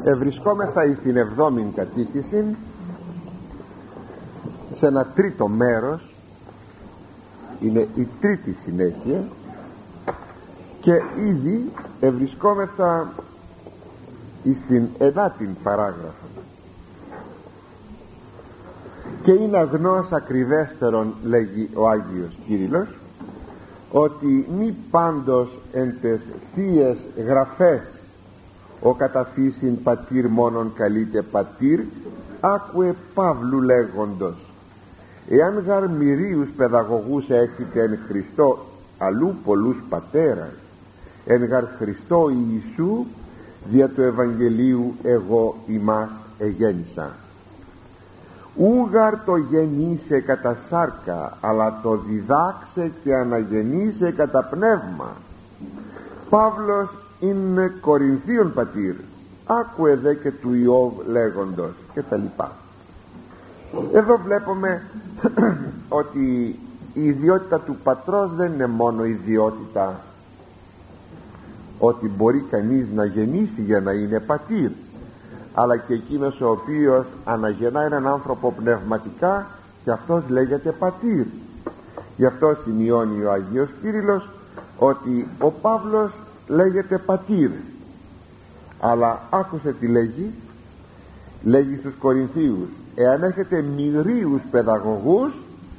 Βρισκόμεθα εις την 7η κατήχηση, σε ένα τρίτο μέρος, είναι η τρίτη συνέχεια, και ήδη βρισκόμεθα εις την 9η παράγραφο, και είναι αγνός ακριβέστερον, λέγει ο Άγιος Κύριλλος, ότι μη πάντως εν τες θείες γραφές ο καταφύσιν πατήρ μόνον καλείται πατήρ, άκουε Παύλου λέγοντος, εάν γαρ μυρίους παιδαγωγούς έχετε εν Χριστώ, αλλού πολλούς πατέρας, εν γαρ Χριστώ Ιησού δια του Ευαγγελίου εγώ ημάς εγέννησα. Ούγαρ το γεννήσε κατά σάρκα, αλλά το διδάξε και αναγεννήσε κατά πνεύμα. Παύλος είναι Κορινθίων πατήρ, άκουε δε και του Ιώβ λέγοντος, και τα λοιπά. Εδώ βλέπουμε ότι η ιδιότητα του πατρός δεν είναι μόνο ιδιότητα ότι μπορεί κανείς να γεννήσει για να είναι πατήρ, αλλά και εκείνος ο οποίος αναγεννά έναν άνθρωπο πνευματικά, και αυτός λέγεται πατήρ. Γι' αυτό σημειώνει ο Αγίος Κύριλλος ότι ο Παύλος λέγεται πατήρ. Αλλά άκουσε τι λέγει στους Κορινθίους, εάν έχετε μυρίους παιδαγωγούς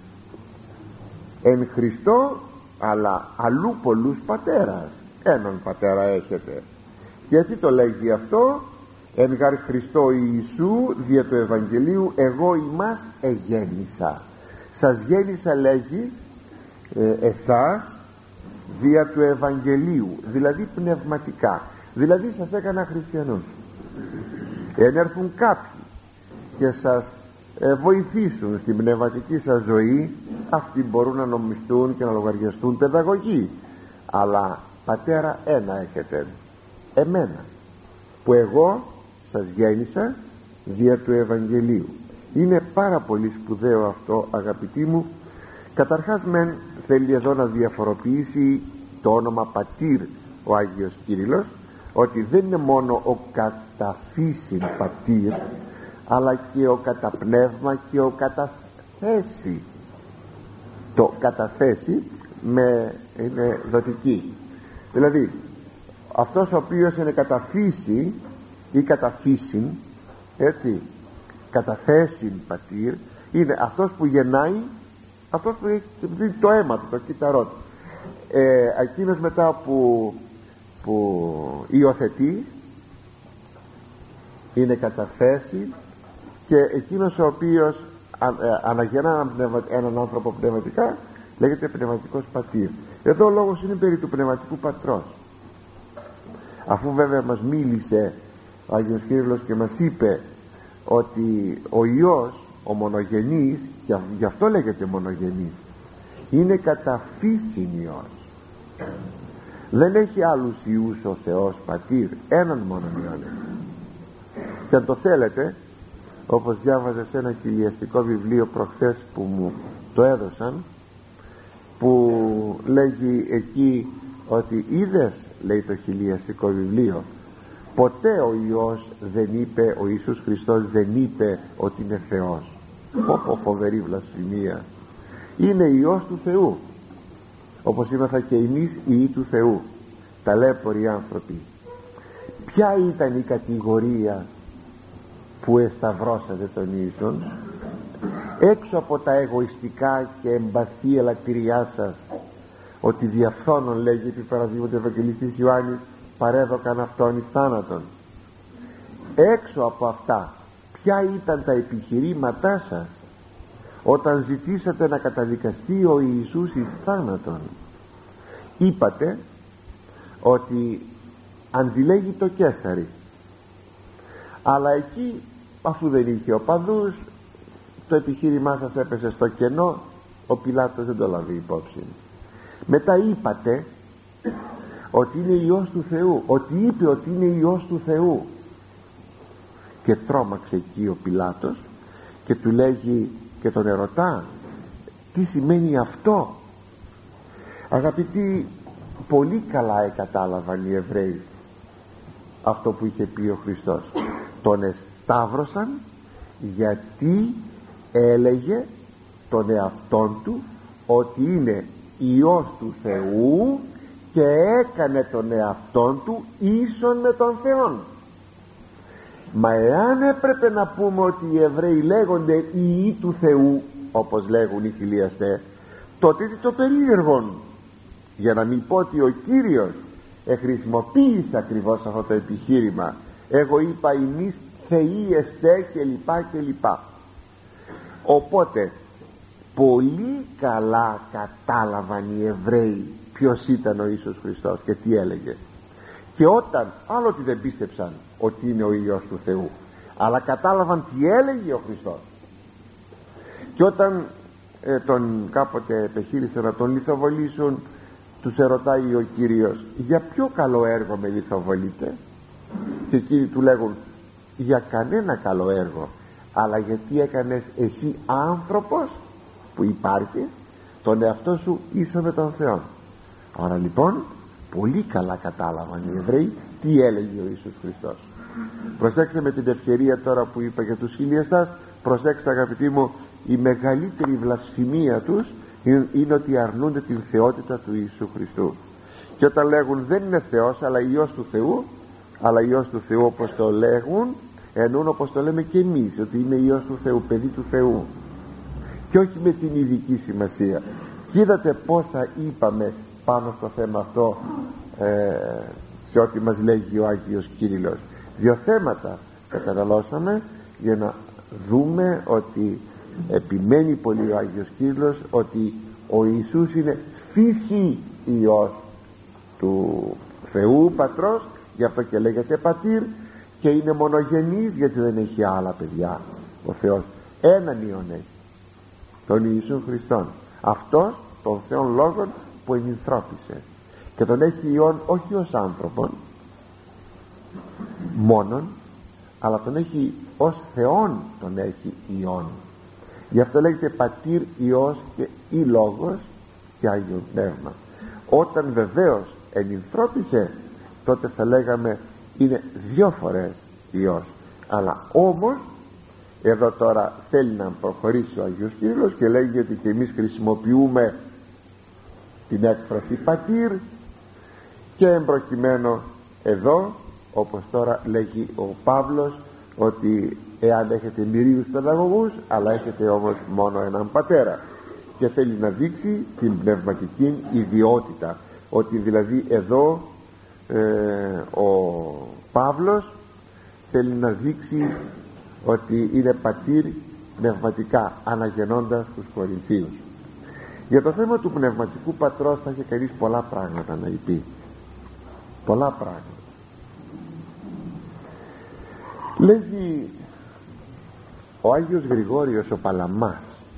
εν Χριστώ, αλλά αλλού πολλούς πατέρας, έναν πατέρα έχετε. Γιατί το λέγει αυτό? Εν γαρ Χριστώ Ιησού δια του Ευαγγελίου εγώ ημάς εγέννησα. Σας γέννησα, λέγει, εσάς δια του Ευαγγελίου, δηλαδή πνευματικά, δηλαδή σας έκανα χριστιανούς. Εάν έρθουν κάποιοι και σας βοηθήσουν στην πνευματική σας ζωή, αυτοί μπορούν να νομιστούν και να λογαριαστούν παιδαγωγοί, αλλά πατέρα ένα έχετε, εμένα, που εγώ σας γέννησα δια του Ευαγγελίου. Είναι πάρα πολύ σπουδαίο αυτό, αγαπητοί μου. Καταρχάς μεν θέλει εδώ να διαφοροποιήσει το όνομα πατήρ ο Άγιος Κύριλλος, ότι δεν είναι μόνο ο καταφύσιν πατήρ, αλλά και ο καταπνεύμα και ο καταθέσει. Το καταθέσει είναι δοτική, δηλαδή αυτός ο οποίος είναι καταφύση ή καταφύσιν, έτσι, καταθέσιν πατήρ, είναι αυτός που γεννάει, αυτός που έχει το αίμα του, το κύτταρό του. Εκείνος μετά που υιοθετεί είναι καταθέσει, και εκείνος ο οποίος αναγεννά έναν άνθρωπο πνευματικά λέγεται πνευματικός πατήρ. Εδώ ο λόγος είναι περί του πνευματικού πατρός, αφού βέβαια μας μίλησε ο Άγιος Κύριλλος και μας είπε ότι ο Υιός, ο μονογενής, και γι' αυτό λέγεται μονογενής, είναι κατά φύσιν Υιός. Δεν έχει άλλους Υιούς ο Θεός πατήρ, έναν μόνο Υιόν. Και αν το θέλετε, όπως διάβαζα σε ένα χιλιαστικό βιβλίο προχθές που μου το έδωσαν, που λέγει εκεί ότι είδες, λέει το χιλιαστικό βιβλίο, ποτέ ο Υιός δεν είπε, ο Ιησούς Χριστός δεν είπε ότι είναι Θεός. Πω φοβερή βλασφημία. Είναι Υιός του Θεού, όπως είμαστε και εμείς Υιοί του Θεού, ταλέποροι άνθρωποι. Ποια ήταν η κατηγορία που εσταυρώσατε τον Ιησούν? Έξω από τα εγωιστικά και εμπαθή ελαττηριά σας, ότι διαφθόνων, λέγει επί παραδείγματος Ευαγγελιστής Ιωάννης, παρέδωκαν αυτόν εις θάνατον. Έξω από αυτά, ποια ήταν τα επιχειρήματά σας όταν ζητήσατε να καταδικαστεί ο Ιησούς εις θάνατον? Είπατε ότι αντιλέγει το Καίσαρι, αλλά εκεί, αφού δεν είχε οπαδούς, το επιχείρημά σας έπεσε στο κενό, ο Πιλάτος δεν το λάβει υπόψη. Μετά είπατε ότι είναι Υιός του Θεού, ότι είπε ότι είναι Υιός του Θεού, και τρόμαξε εκεί ο Πιλάτος και του λέγει και τον ερωτά, τι σημαίνει αυτό? Αγαπητοί, πολύ καλά εκατάλαβαν οι Εβραίοι αυτό που είχε πει ο Χριστός. Τον εσταύρωσαν γιατί έλεγε τον εαυτόν του ότι είναι Υιός του Θεού και έκανε τον εαυτόν του ίσον με τον Θεόν. Μα εάν έπρεπε να πούμε ότι οι Εβραίοι λέγονται Υιοί του Θεού, όπως λέγουν οι χιλιαστές, τότε τι το περίεργον, για να μην πω ότι ο Κύριος χρησιμοποίησε ακριβώς αυτό το επιχείρημα. Εγώ είπα εμείς θεοί εστέ και λοιπά. Οπότε πολύ καλά κατάλαβαν οι Εβραίοι ποιος ήταν ο Ιησούς Χριστός και τι έλεγε. Και όταν, άλλο ότι δεν πίστεψαν ότι είναι ο Υιός του Θεού, αλλά κατάλαβαν τι έλεγε ο Χριστός. Και όταν τον κάποτε επεχείρησαν να τον λιθοβολήσουν, τους ερωτάει ο Κύριος, για ποιο καλό έργο με λιθοβολείτε? Και εκείνοι του λέγουν, για κανένα καλό έργο, αλλά γιατί έκανες εσύ άνθρωπος που υπάρχεις τον εαυτό σου ίσο με τον Θεό. Άρα λοιπόν πολύ καλά κατάλαβαν οι Εβραίοι τι έλεγε ο Ιησούς Χριστός. Προσέξτε με την ευκαιρία τώρα που είπα για τους χιλιαστάς, προσέξτε αγαπητοί μου, η μεγαλύτερη βλασφημία τους είναι ότι αρνούνται την θεότητα του Ιησού Χριστού. Και όταν λέγουν δεν είναι Θεός αλλά Υιός του Θεού, αλλά Υιός του Θεού όπως το λέγουν, εννοούν όπως το λέμε και εμείς, ότι είναι Υιός του Θεού, παιδί του Θεού, και όχι με την ειδική σημασία. Και είδατε πόσα είπαμε πάνω στο θέμα αυτό σε ό,τι μας λέγει ο Άγιος Κύριλλος. 2 θέματα καταναλώσαμε για να δούμε ότι επιμένει πολύ ο Άγιος Κύριλλος ότι ο Ιησούς είναι φύση Υιός του Θεού Πατρός, γι' αυτό και λέγεται πατήρ, και είναι μονογενής γιατί δεν έχει άλλα παιδιά ο Θεός. Έναν Υιόν έχει, τον Ιησού Χριστόν, αυτός των Θεών Λόγων που ενυνθρώπισε, και τον έχει Υιόν όχι ως άνθρωπον μόνον, αλλά τον έχει ως Θεόν, τον έχει Υιόν. Γι' αυτό λέγεται πατήρ, Υιός και ή Λόγος και Άγιο Πνεύμα. Όταν βεβαίως ενυνθρώπισε, τότε θα λέγαμε είναι 2 φορές Υιός. Αλλά όμως εδώ τώρα θέλει να προχωρήσει ο Άγιος Κύριλλος και λέγει ότι και εμείς χρησιμοποιούμε την έκφραση πατήρ, και εμπροκειμένο εδώ, όπως τώρα λέγει ο Παύλος, ότι εάν έχετε μυρίους παιδαγωγούς αλλά έχετε όμως μόνο έναν πατέρα, και θέλει να δείξει την πνευματική ιδιότητα, ότι δηλαδή εδώ ο Παύλος θέλει να δείξει ότι είναι πατήρ πνευματικά, αναγεννώντας τους Κορινθίους. Για το θέμα του πνευματικού πατρός θα είχε κανείς πολλά πράγματα να πει, πολλά πράγματα. Λέγει ο Άγιος Γρηγόριος ο Παλαμάς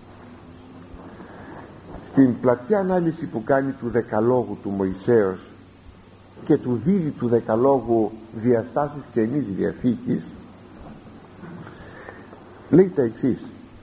στην πλατιά ανάλυση που κάνει του Δεκαλόγου του Μωυσέως και του δίδει του Δεκαλόγου διαστάσεις Καινής Διαθήκης, λέει τα εξής: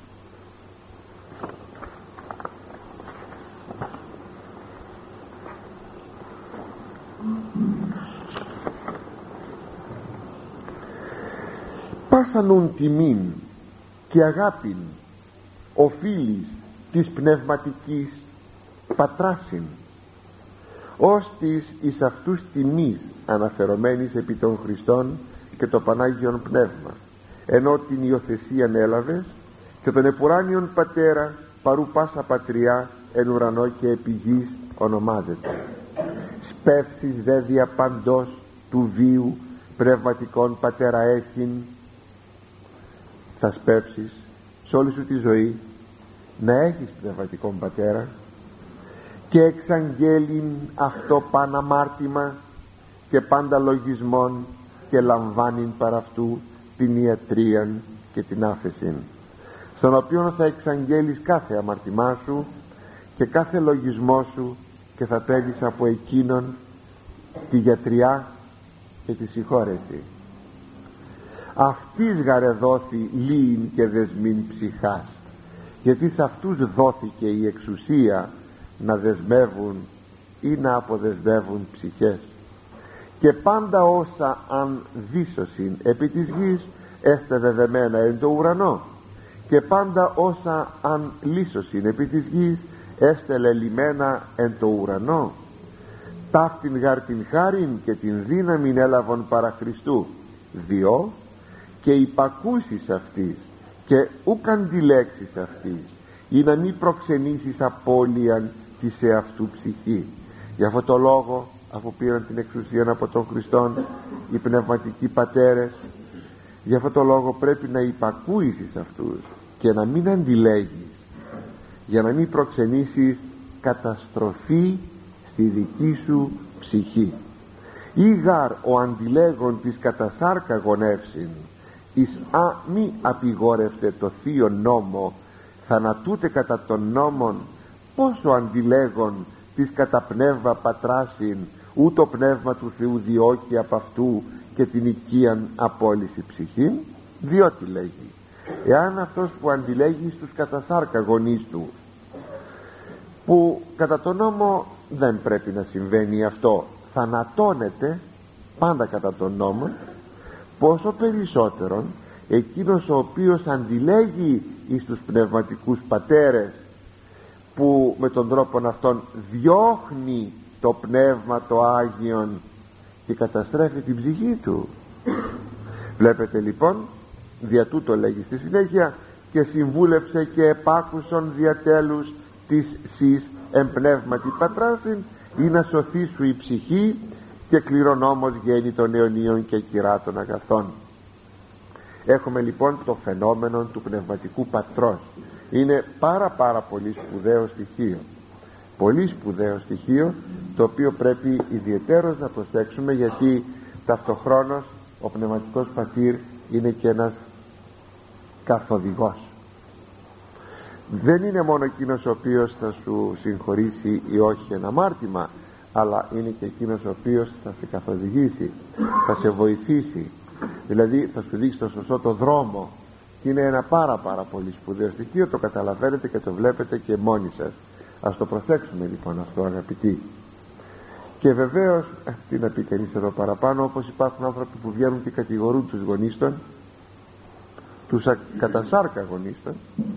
πάσανουν τιμήν και αγάπην οφείλεις της πνευματικής πατράσιν, ως της εις αυτούς τιμής αναφερομένης επί των Χριστών και το Πανάγιον Πνεύμα, ενώ την υιοθεσίαν έλαβες και τον επουράνιον πατέρα παρού πάσα πατριά εν ουρανό και επί γης ονομάζεται. Σπεύσεις δε δια παντός του βίου πνευματικών πατέρα έσυν, θα σπεύσεις σε όλη σου τη ζωή να έχεις πνευματικόν πατέρα, και εξαγγέλειν αυτό παν αμάρτημα και πάντα λογισμόν, και λαμβάνειν παρά αυτού την ιατρίαν και την άφεσιν, στον οποίον θα εξαγγέλεις κάθε αμαρτημά σου και κάθε λογισμό σου, και θα παίρνεις από εκείνον τη γιατριά και τη συγχώρεση. Αυτής γαρεδόθη λύειν και δεσμήν ψυχάς, γιατί σε αυτούς δόθηκε η εξουσία να δεσμεύουν ή να αποδεσμεύουν ψυχές, και πάντα όσα αν δίσωσιν επί της γης έστε δεδεμένα εν το ουρανό, και πάντα όσα αν λύσωσιν επί της γης έστε λελιμένα εν το ουρανό. Ταύτην γάρ την χάριν και την δύναμην έλαβον παρά Χριστού, διό και υπακούσεις αυτής και ούκ αντιλέξεις αυτής, ή να μην προξενήσεις απώλειαν της εαυτού ψυχή. Γι' αυτό το λόγο, αφού πήραν την εξουσία από τον Χριστόν οι πνευματικοί πατέρες, γι' αυτό το λόγο πρέπει να υπακούεις αυτούς και να μην αντιλέγεις, για να μην προξενήσεις καταστροφή στη δική σου ψυχή. Ή γάρ ο αντιλέγων της κατασάρκα γονεύσιν, εις μη απειγόρευτε το θείο νόμο, θανατούτε κατά των νόμων, πόσο αντιλέγων της κατά πνεύμα πατράσιν, ούτω πνεύμα του Θεού διώκει από αυτού και την οικίαν απόλυση ψυχήν. Διότι λέγει, εάν αυτός που αντιλέγει στους κατασάρκα γονείς του, που κατά τον νόμο δεν πρέπει να συμβαίνει αυτό, θανατώνεται πάντα κατά τον νόμο, πόσο περισσότερον εκείνος ο οποίος αντιλέγει εις τους πνευματικούς πατέρες, που με τον τρόπο αυτόν διώχνει το πνεύμα το Άγιον και καταστρέφει την ψυχή του. Βλέπετε λοιπόν, δια τούτο λέγει στη συνέχεια, και συμβούλεψε και επάκουσον διατέλους της σεις εμπνεύματι πατράσιν, ή να σωθεί σου η ψυχή, και κληρονόμος γέννη των αιωνίων και κυράτων αγαθών. Έχουμε λοιπόν το φαινόμενο του πνευματικού πατρός. Είναι πάρα πολύ σπουδαίο στοιχείο, πολύ σπουδαίο στοιχείο, το οποίο πρέπει ιδιαιτέρως να προσέξουμε, γιατί ταυτοχρόνως ο πνευματικός πατήρ είναι και ένας καθοδηγός. Δεν είναι μόνο εκείνος ο οποίος θα σου συγχωρήσει ή όχι ένα αμάρτημα, αλλά είναι και εκείνος ο οποίος θα σε καθοδηγήσει, θα σε βοηθήσει, δηλαδή θα σου δείξει το σωστό το δρόμο. Και είναι ένα πάρα πολύ σπουδαίο στοιχείο, το καταλαβαίνετε και το βλέπετε και μόνοι σας. Ας το προσέξουμε λοιπόν αυτό, αγαπητοί. Και βεβαίως, τι να πει κανείς εδώ παραπάνω, όπως υπάρχουν άνθρωποι που βγαίνουν και κατηγορούν τους γονείς των, τους κατασάρκα γονείς των,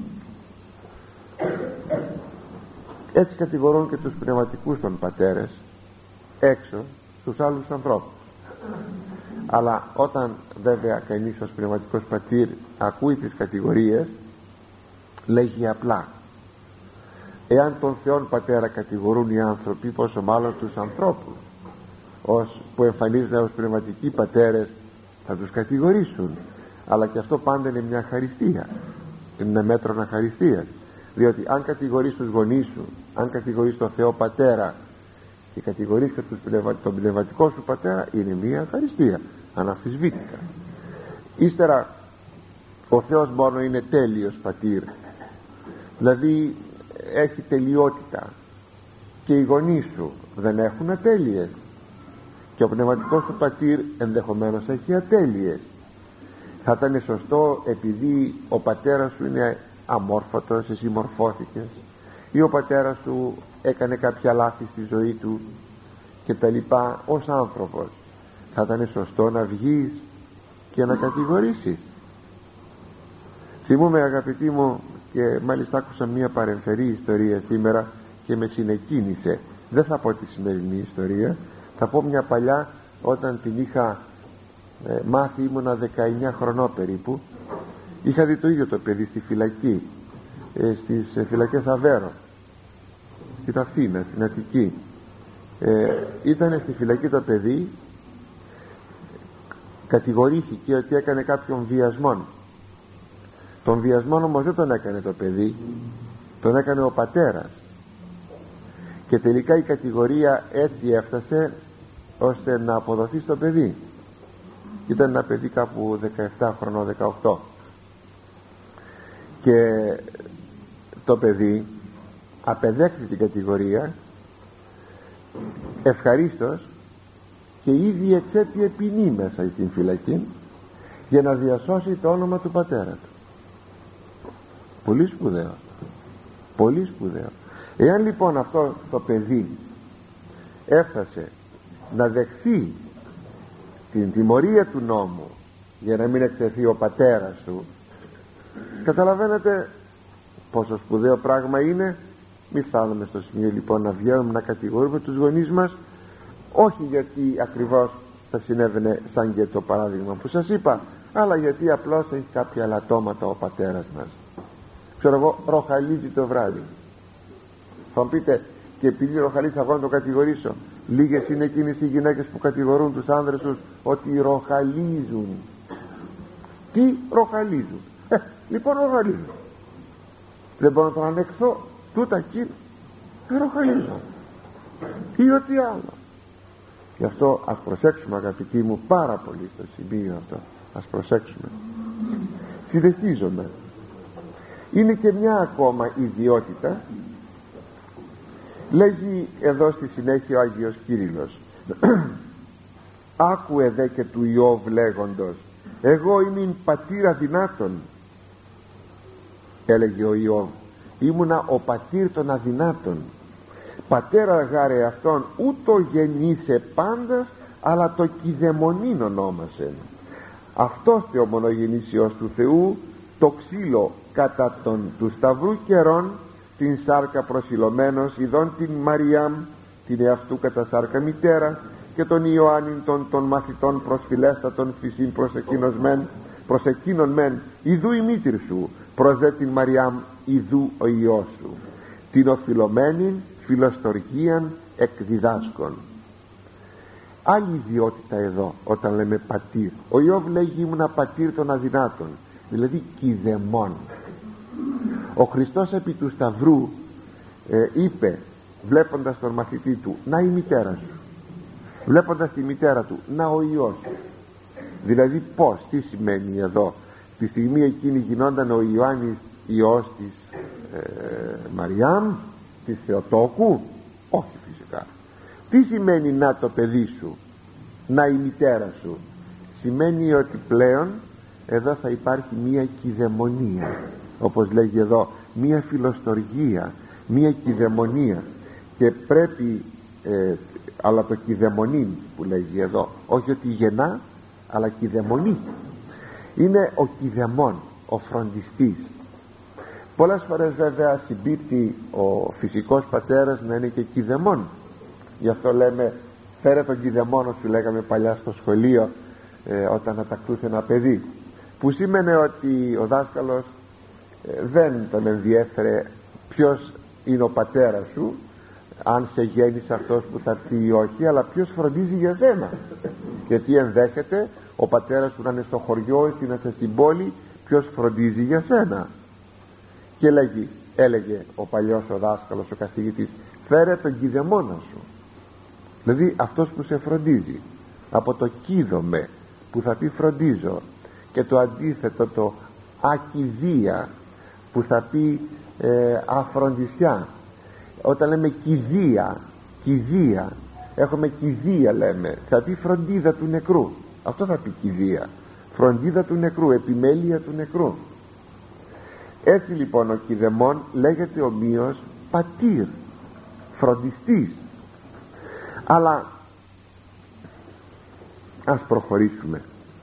έτσι κατηγορούν και τους πνευματικούς των πατέρες έξω στους άλλους ανθρώπους. Αλλά όταν βέβαια κανείς ως πνευματικός πατήρ ακούει τις κατηγορίες, λέγει απλά, εάν τον Θεόν Πατέρα κατηγορούν οι άνθρωποι, πόσο μάλλον τους ανθρώπους που εμφανίζονται ως πνευματικοί πατέρες θα τους κατηγορήσουν. Αλλά και αυτό πάντα είναι μια χαριστία, είναι ένα μέτρο αχαριστίας, διότι αν κατηγορείς τους γονείς σου, αν κατηγορείς τον Θεό Πατέρα και κατηγορείς και τον πνευματικό σου πατέρα, είναι μια ευχαριστία αναμφισβήτητα. Ύστερα ο Θεός μόνο είναι τέλειος πατήρ, δηλαδή έχει τελειότητα, και οι γονείς σου δεν έχουν ατέλειες, και ο πνευματικός σου πατήρ ενδεχομένως έχει ατέλειες. Θα ήταν σωστό, επειδή ο πατέρας σου είναι αμόρφωτος, εσύ μορφώθηκες, ή ο πατέρας σου έκανε κάποια λάθη στη ζωή του και τα λοιπά, ως άνθρωπος θα ήταν σωστό να βγεις και να κατηγορήσεις? Θυμούμαι, αγαπητοί μου, και μάλιστα άκουσα μια παρεμφερή ιστορία σήμερα και με συνεκίνησε. Δεν θα πω τη σημερινή ιστορία, θα πω μια παλιά, όταν την είχα μάθει, ήμουνα 19 χρονών περίπου. Είχα δει το ίδιο το παιδί στη φυλακή, στις φυλακές Αβέρο, στην Αθήνα, στην Αττική. Ήταν στη φυλακή το παιδί, κατηγορήθηκε ότι έκανε κάποιον βιασμόν. Τον βιασμόν όμως δεν τον έκανε το παιδί, τον έκανε ο πατέρας, και τελικά η κατηγορία έτσι έφτασε ώστε να αποδοθεί στο παιδί. Ήταν ένα παιδί κάπου 17 χρονών, 18, και το παιδί απεδέχθη την κατηγορία ευχαρίστως, και ήδη εξέπιε ποινή μέσα στην φυλακή για να διασώσει το όνομα του πατέρα του. Πολύ σπουδαίο, πολύ σπουδαίο. Εάν λοιπόν αυτό το παιδί έφτασε να δεχθεί στην τιμωρία του νόμου για να μην εκτεθεί ο πατέρας του. Καταλαβαίνετε πόσο σπουδαίο πράγμα είναι. Μη φτάνουμε στο σημείο λοιπόν να βγαίνουμε να κατηγορούμε τους γονείς μας, όχι γιατί ακριβώς θα συνέβαινε σαν και το παράδειγμα που σας είπα, αλλά γιατί απλώς έχει κάποια λατώματα ο πατέρας μας. Ξέρω εγώ, ροχαλίζει το βράδυ. Θα μου πείτε, και επειδή ροχαλίζει θα να το κατηγορήσω? Λίγες είναι εκείνες οι γυναίκες που κατηγορούν τους άνδρες τους ότι ροχαλίζουν. Τι ροχαλίζουν? Λοιπόν ροχαλίζουν. Δεν μπορώ να τον ανεχθώ. Τούτα εκεί ροχαλίζω ή ό,τι άλλο. Γι' αυτό ας προσέξουμε, αγαπητοί μου, πάρα πολύ στο σημείο αυτό. Ας προσέξουμε. Συνεχίζομαι. Είναι και μια ακόμα ιδιότητα. Λέγει εδώ στη συνέχεια ο Άγιος Κύριλλος άκουε δε και του Ιώβ λέγοντος, εγώ είμαι πατήρα δυνάτων. Έλεγε ο Ιώβ, ήμουνα ο πατήρ των αδυνάτων. Πατέρα γάρε αυτόν ούτω γεννήσε πάντας, αλλά το κηδεμονήν ονόμασε. Αυτός τε ο μονογενής Υιός του Θεού, το ξύλο κατά των του σταυρού καιρών, την σάρκα προσιλωμένος, ειδών την Μαριάμ την εαυτού κατά σάρκα μητέρα, και τον Ιωάννην των μαθητών προσφυλέστατον φυσίν προς εκείνον μεν, ιδού η μήτηρ σου, προς δε την Μαριάμ ιδού ο Υιός σου, την οφειλωμένην φιλοστοργίαν εκδιδάσκων. Άλλη ιδιότητα εδώ όταν λέμε πατήρ. Ο Ιώβ λέγει ήμουνα πατήρ των αδυνάτων, δηλαδή κηδεμόν. Ο Χριστός επί του Σταυρού είπε, βλέποντας τον μαθητή του, να η μητέρα σου, βλέποντας τη μητέρα του, να ο Υιός σου. Δηλαδή πως, τι σημαίνει εδώ? Τη στιγμή εκείνη γινόταν ο Ιωάννης Υιός της Μαριάμ, της Θεοτόκου? Όχι φυσικά. Τι σημαίνει να το παιδί σου, να η μητέρα σου? Σημαίνει ότι πλέον εδώ θα υπάρχει μία κηδεμονία, όπως λέγει εδώ, μία φιλοστοργία, μία κηδεμονία. Και πρέπει αλλά το κηδεμονήν που λέγει εδώ, όχι ότι γεννά, αλλά κηδεμονή. Είναι ο κηδεμόν, ο φροντιστής. Πολλές φορές βέβαια συμπίπτει ο φυσικός πατέρας να είναι και κηδεμόν. Γι' αυτό λέμε φέρε τον κηδεμόνο σου, λέγαμε παλιά στο σχολείο όταν ατακτούσε ένα παιδί, που σήμαινε ότι ο δάσκαλος δεν τον ενδιέφερε ποιος είναι ο πατέρας σου, αν σε γέννησε αυτός που θα έρθει ή όχι, αλλά ποιος φροντίζει για σένα. Γιατί ενδέχεται ο πατέρας σου να είναι στο χωριό, εσύ να είσαι στην πόλη, ποιος φροντίζει για σένα? Και έλεγε ο παλιός ο δάσκαλος, ο καθηγητής, φέρε τον κηδεμόνα σου, δηλαδή αυτός που σε φροντίζει. Από το κηδομαι που θα πει φροντίζω, και το αντίθετο το ακηδεία που θα πει αφροντισιά. Όταν λέμε κηδεία, έχουμε κηδεία λέμε, θα πει φροντίδα του νεκρού. Αυτό θα πει κηδεία, φροντίδα του νεκρού, επιμέλεια του νεκρού. Έτσι λοιπόν ο κηδεμόν λέγεται ομοίως πατήρ, φροντιστής. Αλλά ας προχωρήσουμε.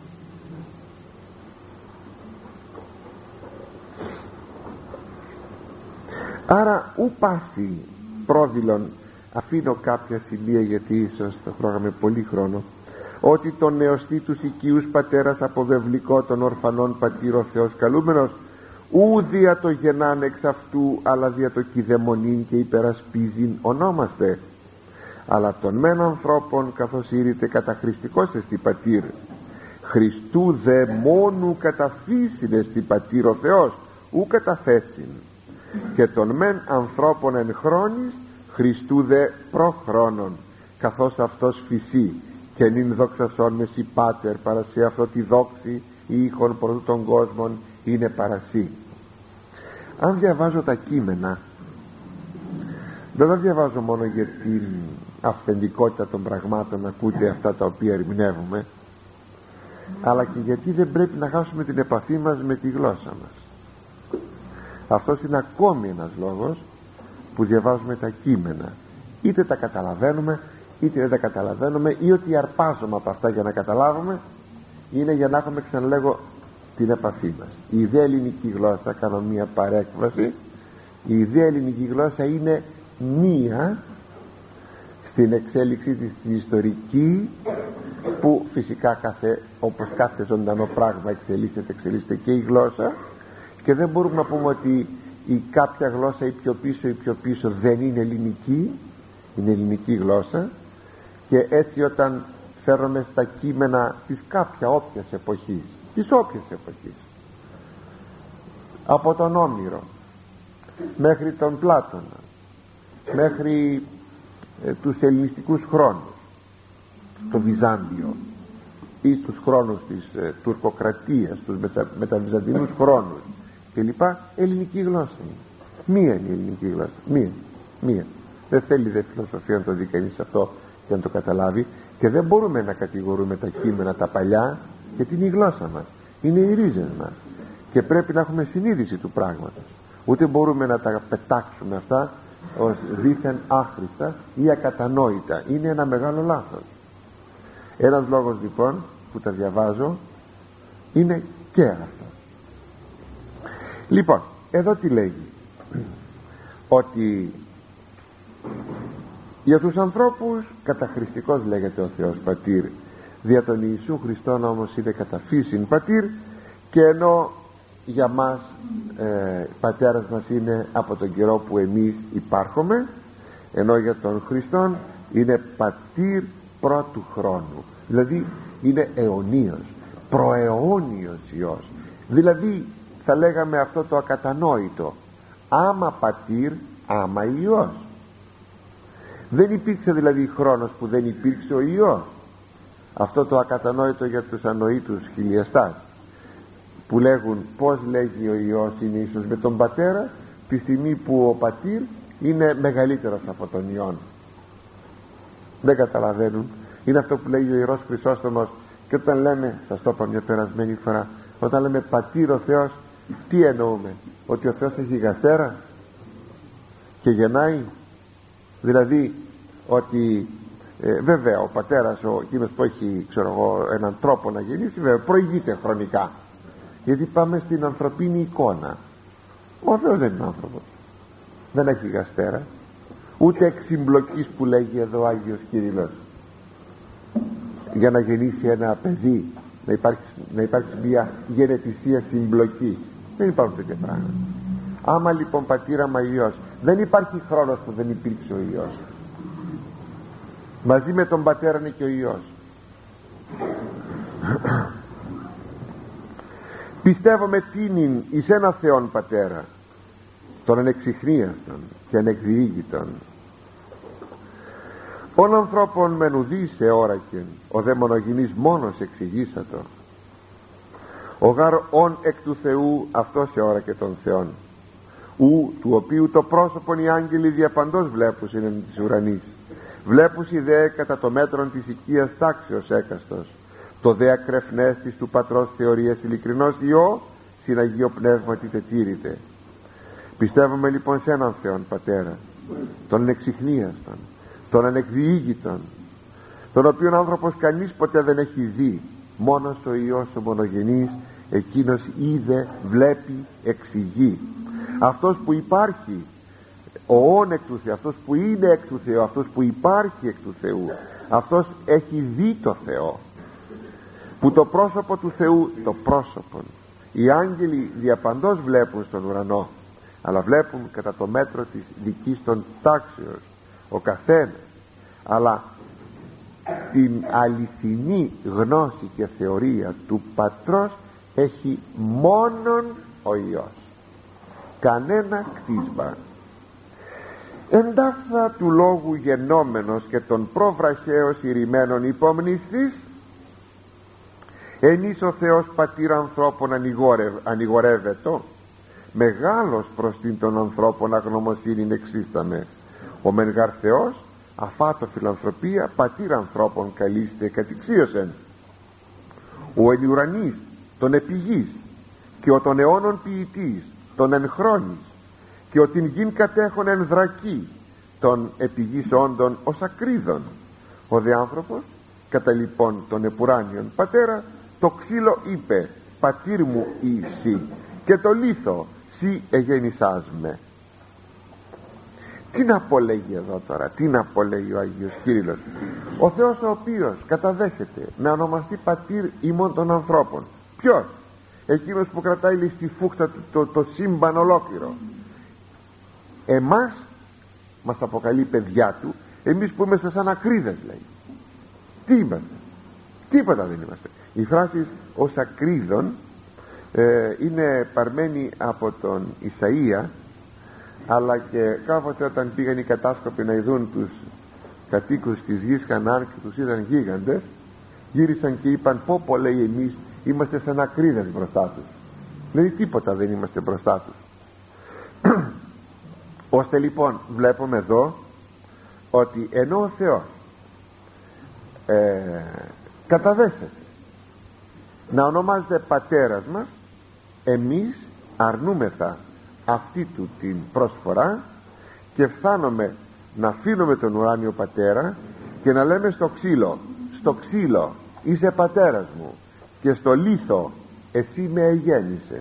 Άρα ου πάση πρόδειλον, αφήνω κάποια σημεία γιατί ίσως θα τρώγαμε πολύ χρόνο, ότι τον νεοστή τους οικείους πατέρας αποβεβλικό των ορφανών πατήρ ο Θεός καλούμενος, ου δια το γεννάν εξ αυτού, αλλά δια το κηδεμονήν και υπερασπίζειν ονόμαστε. Αλλά των μεν ανθρώπων καθώς ήρυτε καταχρηστικός εστι πατήρ, Χριστού δε μόνου καταφύσιν εστι πατήρ ο Θεός, ου καταθέσιν. Και των μεν ανθρώπων εν χρόνης, Χριστού δε προχρόνων, καθώς αυτός φυσεί, και νυν δοξασόν μεσι πάτερ, παρασύ αυτό τη δόξη ή ήχον πρωτού των κόσμων είναι παρασύ. Αν διαβάζω τα κείμενα, δεν τα διαβάζω μόνο για την αυθεντικότητα των πραγμάτων, να ακούτε αυτά τα οποία ερμηνεύουμε, αλλά και γιατί δεν πρέπει να χάσουμε την επαφή μας με τη γλώσσα μας. Αυτός είναι ακόμη ένας λόγος που διαβάζουμε τα κείμενα, είτε τα καταλαβαίνουμε είτε δεν τα καταλαβαίνουμε, ή ότι αρπάζουμε από αυτά για να καταλάβουμε, είναι για να έχουμε, ξαναλέγω, την επαφή μας. Η ιδέα ελληνική γλώσσα, κάνω μία παρέκβαση, η ιδέα ελληνική γλώσσα είναι μία στην εξέλιξή της την ιστορική, που φυσικά όπως κάθε ζωντανό πράγμα εξελίσσεται και η γλώσσα, και δεν μπορούμε να πούμε ότι η κάποια γλώσσα, η πιο πίσω δεν είναι ελληνική, είναι ελληνική γλώσσα. Και έτσι όταν φέρουμε στα κείμενα της κάποια όποιας εποχής, από τον Όμηρο μέχρι τον Πλάτωνα, μέχρι τους ελληνιστικούς χρόνους, το Βυζάντιο, ή τους χρόνους της τουρκοκρατίας, τους μεταβυζαντινούς χρόνους κλπ, ελληνική γλώσσα είναι. Μία είναι η ελληνική γλώσσα, μία. Δεν θέλει δε φιλοσοφία να το δει κανείς αυτό και να το καταλάβει, και δεν μπορούμε να κατηγορούμε τα κείμενα τα παλιά, γιατί είναι η γλώσσα μας, είναι οι ρίζες μας, και πρέπει να έχουμε συνείδηση του πράγματος. Ούτε μπορούμε να τα πετάξουμε αυτά ως δήθεν άχρηστα ή ακατανόητα. Είναι ένα μεγάλο λάθος. Ένας λόγος λοιπόν που τα διαβάζω είναι και αυτό. Λοιπόν, εδώ τι λέγει? Ότι για τους ανθρώπους καταχρηστικός λέγεται ο Θεός Πατήρ, δια τον Ιησού Χριστόν όμως είναι κατά φύσιν Πατήρ, και ενώ για μας πατέρας μας είναι από τον καιρό που εμείς υπάρχουμε, ενώ για τον Χριστόν είναι Πατήρ πρώτου χρόνου, δηλαδή είναι αιωνίος, προαιώνιος Υιός. Δηλαδή θα λέγαμε αυτό το ακατανόητο, άμα Πατήρ άμα Υιός. Δεν υπήρξε δηλαδή χρόνος που δεν υπήρξε ο Υιός. Αυτό το ακατανόητο για τους ανοήτους χιλιαστάς, που λέγουν πως λέγει ο Υιός είναι ίσως με τον Πατέρα, τη στιγμή που ο Πατήρ είναι μεγαλύτερος από τον Υιόν. Δεν καταλαβαίνουν. Είναι αυτό που λέγει ο Ιερός Χρυσόστομος. Και όταν λέμε, σας το είπα μια περασμένη φορά, όταν λέμε Πατήρ ο Θεός, τι εννοούμε? Ότι ο Θεός έχει γαστέρα και δηλαδή ότι βέβαια ο πατέρας, εκείνος που έχει έναν τρόπο να γεννήσει, βέβαια προηγείται χρονικά, γιατί πάμε στην ανθρωπίνη εικόνα. Ο Θεός δεν είναι άνθρωπος, δεν έχει γαστέρα, ούτε εξυμπλοκής που λέγει εδώ ο Άγιος Κύριλλος, για να γεννήσει ένα παιδί, να υπάρξει μια γενετησία συμπλοκή. Δεν υπάρχουν τέτοια πράγματα. Άμα λοιπόν Πατήρ άμα Υιός, δεν υπάρχει χρόνος που δεν υπήρξε ο Υιός. Μαζί με τον Πατέρα είναι και ο Υιός. Πιστεύω με τίνην εις ένα Θεόν Πατέρα, τον ανεξιχνίαστον και ανεκδιήγητον, ον ανθρώπων μεν ουδείς εώρακεν, ο δε μονογενής μόνος εξηγήσατο, ο γάρ ον εκ του Θεού αυτός εώρακε τον Θεόν, ου του οποίου το πρόσωπον οι άγγελοι διαπαντός βλέπουσιν εν της ουρανής, βλέπουσι δε κατά το μέτρον της οικίας τάξεως έκαστος, το δε ακρεφνές της του Πατρός θεωρίας ειλικρινός Υιό συν Αγίο Πνεύματι τετήρητε. Πιστεύουμε λοιπόν σε έναν Θεόν Πατέρα, τον ανεξιχνίαστον, τον ανεκδιήγητον, τον οποίον άνθρωπος κανείς ποτέ δεν έχει δει, μόνος ο Υιός ο μονογενής, εκείνος είδε, βλέπει, εξηγεί. Αυτός που υπάρχει, ο όν εκ του Θεού, αυτός που είναι εκ του Θεού, αυτός που υπάρχει εκ του Θεού, αυτός έχει δει το Θεό, που το πρόσωπο του Θεού, το πρόσωπο, οι άγγελοι διαπαντός βλέπουν στον ουρανό, αλλά βλέπουν κατά το μέτρο της δικής των τάξεως ο καθένας, αλλά την αληθινή γνώση και θεωρία του Πατρός έχει μόνον ο Υιός, κανένα κτίσμα. Εντάφθα του λόγου γενόμενος και των προβραχαίως ηρημένων υπομνηστής, ενείς ο Θεός Πατήρ ανθρώπων ανηγορεύετο, μεγάλος προς την των ανθρώπων αγνωμοσύνην εξίσταμε, ο μεν γαρ Θεός αφάτο φιλανθρωπία Πατήρ ανθρώπων καλείστε κατηξίωσεν, ο εν ουρανής τον επιγής και ο των αιώνων ποιητής τον εν χρόνης και ο την γην κατέχον εν δρακή των επιγής όντων ως ακρίδων, Ο δε άνθρωπος κατά λοιπόν τον επουράνιον πατέρα το ξύλο είπε πατήρ μου εσύ, και το λίθο σύ εγέννησάς με. Τι να απολέγει εδώ τώρα, τι να απολέγει ο Άγιος Κύριλλος? Ο Θεός ο οποίος καταδέχεται να ονομαστεί πατήρ ημών των ανθρώπων. Ποιος? Εκείνος που κρατάει στη φούχτα του το σύμπαν ολόκληρο. Εμάς μας αποκαλεί παιδιά του, εμείς που είμαστε σαν ακρίδες, λέει. Τι είμαστε? Τίποτα δεν είμαστε. Η φράση ως ακρίδων είναι παρμένη από τον Ισαΐα, αλλά και κάποτε όταν πήγαν οι κατάσκοποι να ειδούν τους κατοίκους της γης Χανάν και τους είδαν γίγαντες, γύρισαν και είπαν πω λέει, εμείς είμαστε σαν ακρίδες μπροστά τους. Δηλαδή τίποτα δεν είμαστε μπροστά τους. Ώστε λοιπόν βλέπουμε εδώ ότι ενώ ο Θεός καταδέχεται να ονομάζεται πατέρας μας, εμείς αρνούμεθα αυτή του την πρόσφορα και φτάνουμε να αφήνουμε τον ουράνιο πατέρα και να λέμε στο ξύλο είσαι πατέρας μου, και στο λίθο εσύ με εγέννησες.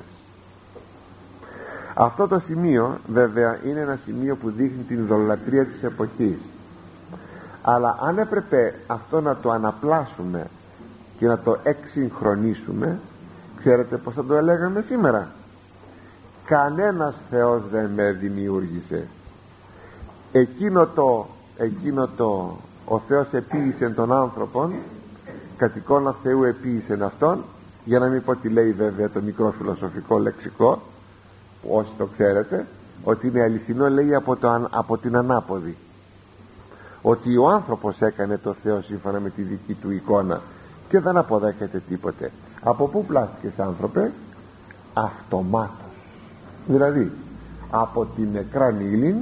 Αυτό το σημείο βέβαια είναι ένα σημείο που δείχνει την ειδωλολατρία της εποχής, αλλά αν έπρεπε αυτό να το αναπλάσουμε και να το εξυγχρονίσουμε, ξέρετε πως θα το έλεγαμε σήμερα? Κανένας Θεός δεν με δημιούργησε. Εκείνο το ο Θεός επίησε τον άνθρωπον, κατ' εικόνα Θεού επίησε αυτόν, για να μην πω τι λέει βέβαια το μικρό φιλοσοφικό λεξικό, που όσοι το ξέρετε ότι είναι αληθινό, λέει από την ανάποδη, ότι ο άνθρωπος έκανε το Θεό σύμφωνα με τη δική του εικόνα και δεν αποδέχεται τίποτε. Από πού πλάστηκες άνθρωπε? Αυτομάτως, δηλαδή από την νεκράν ύλην.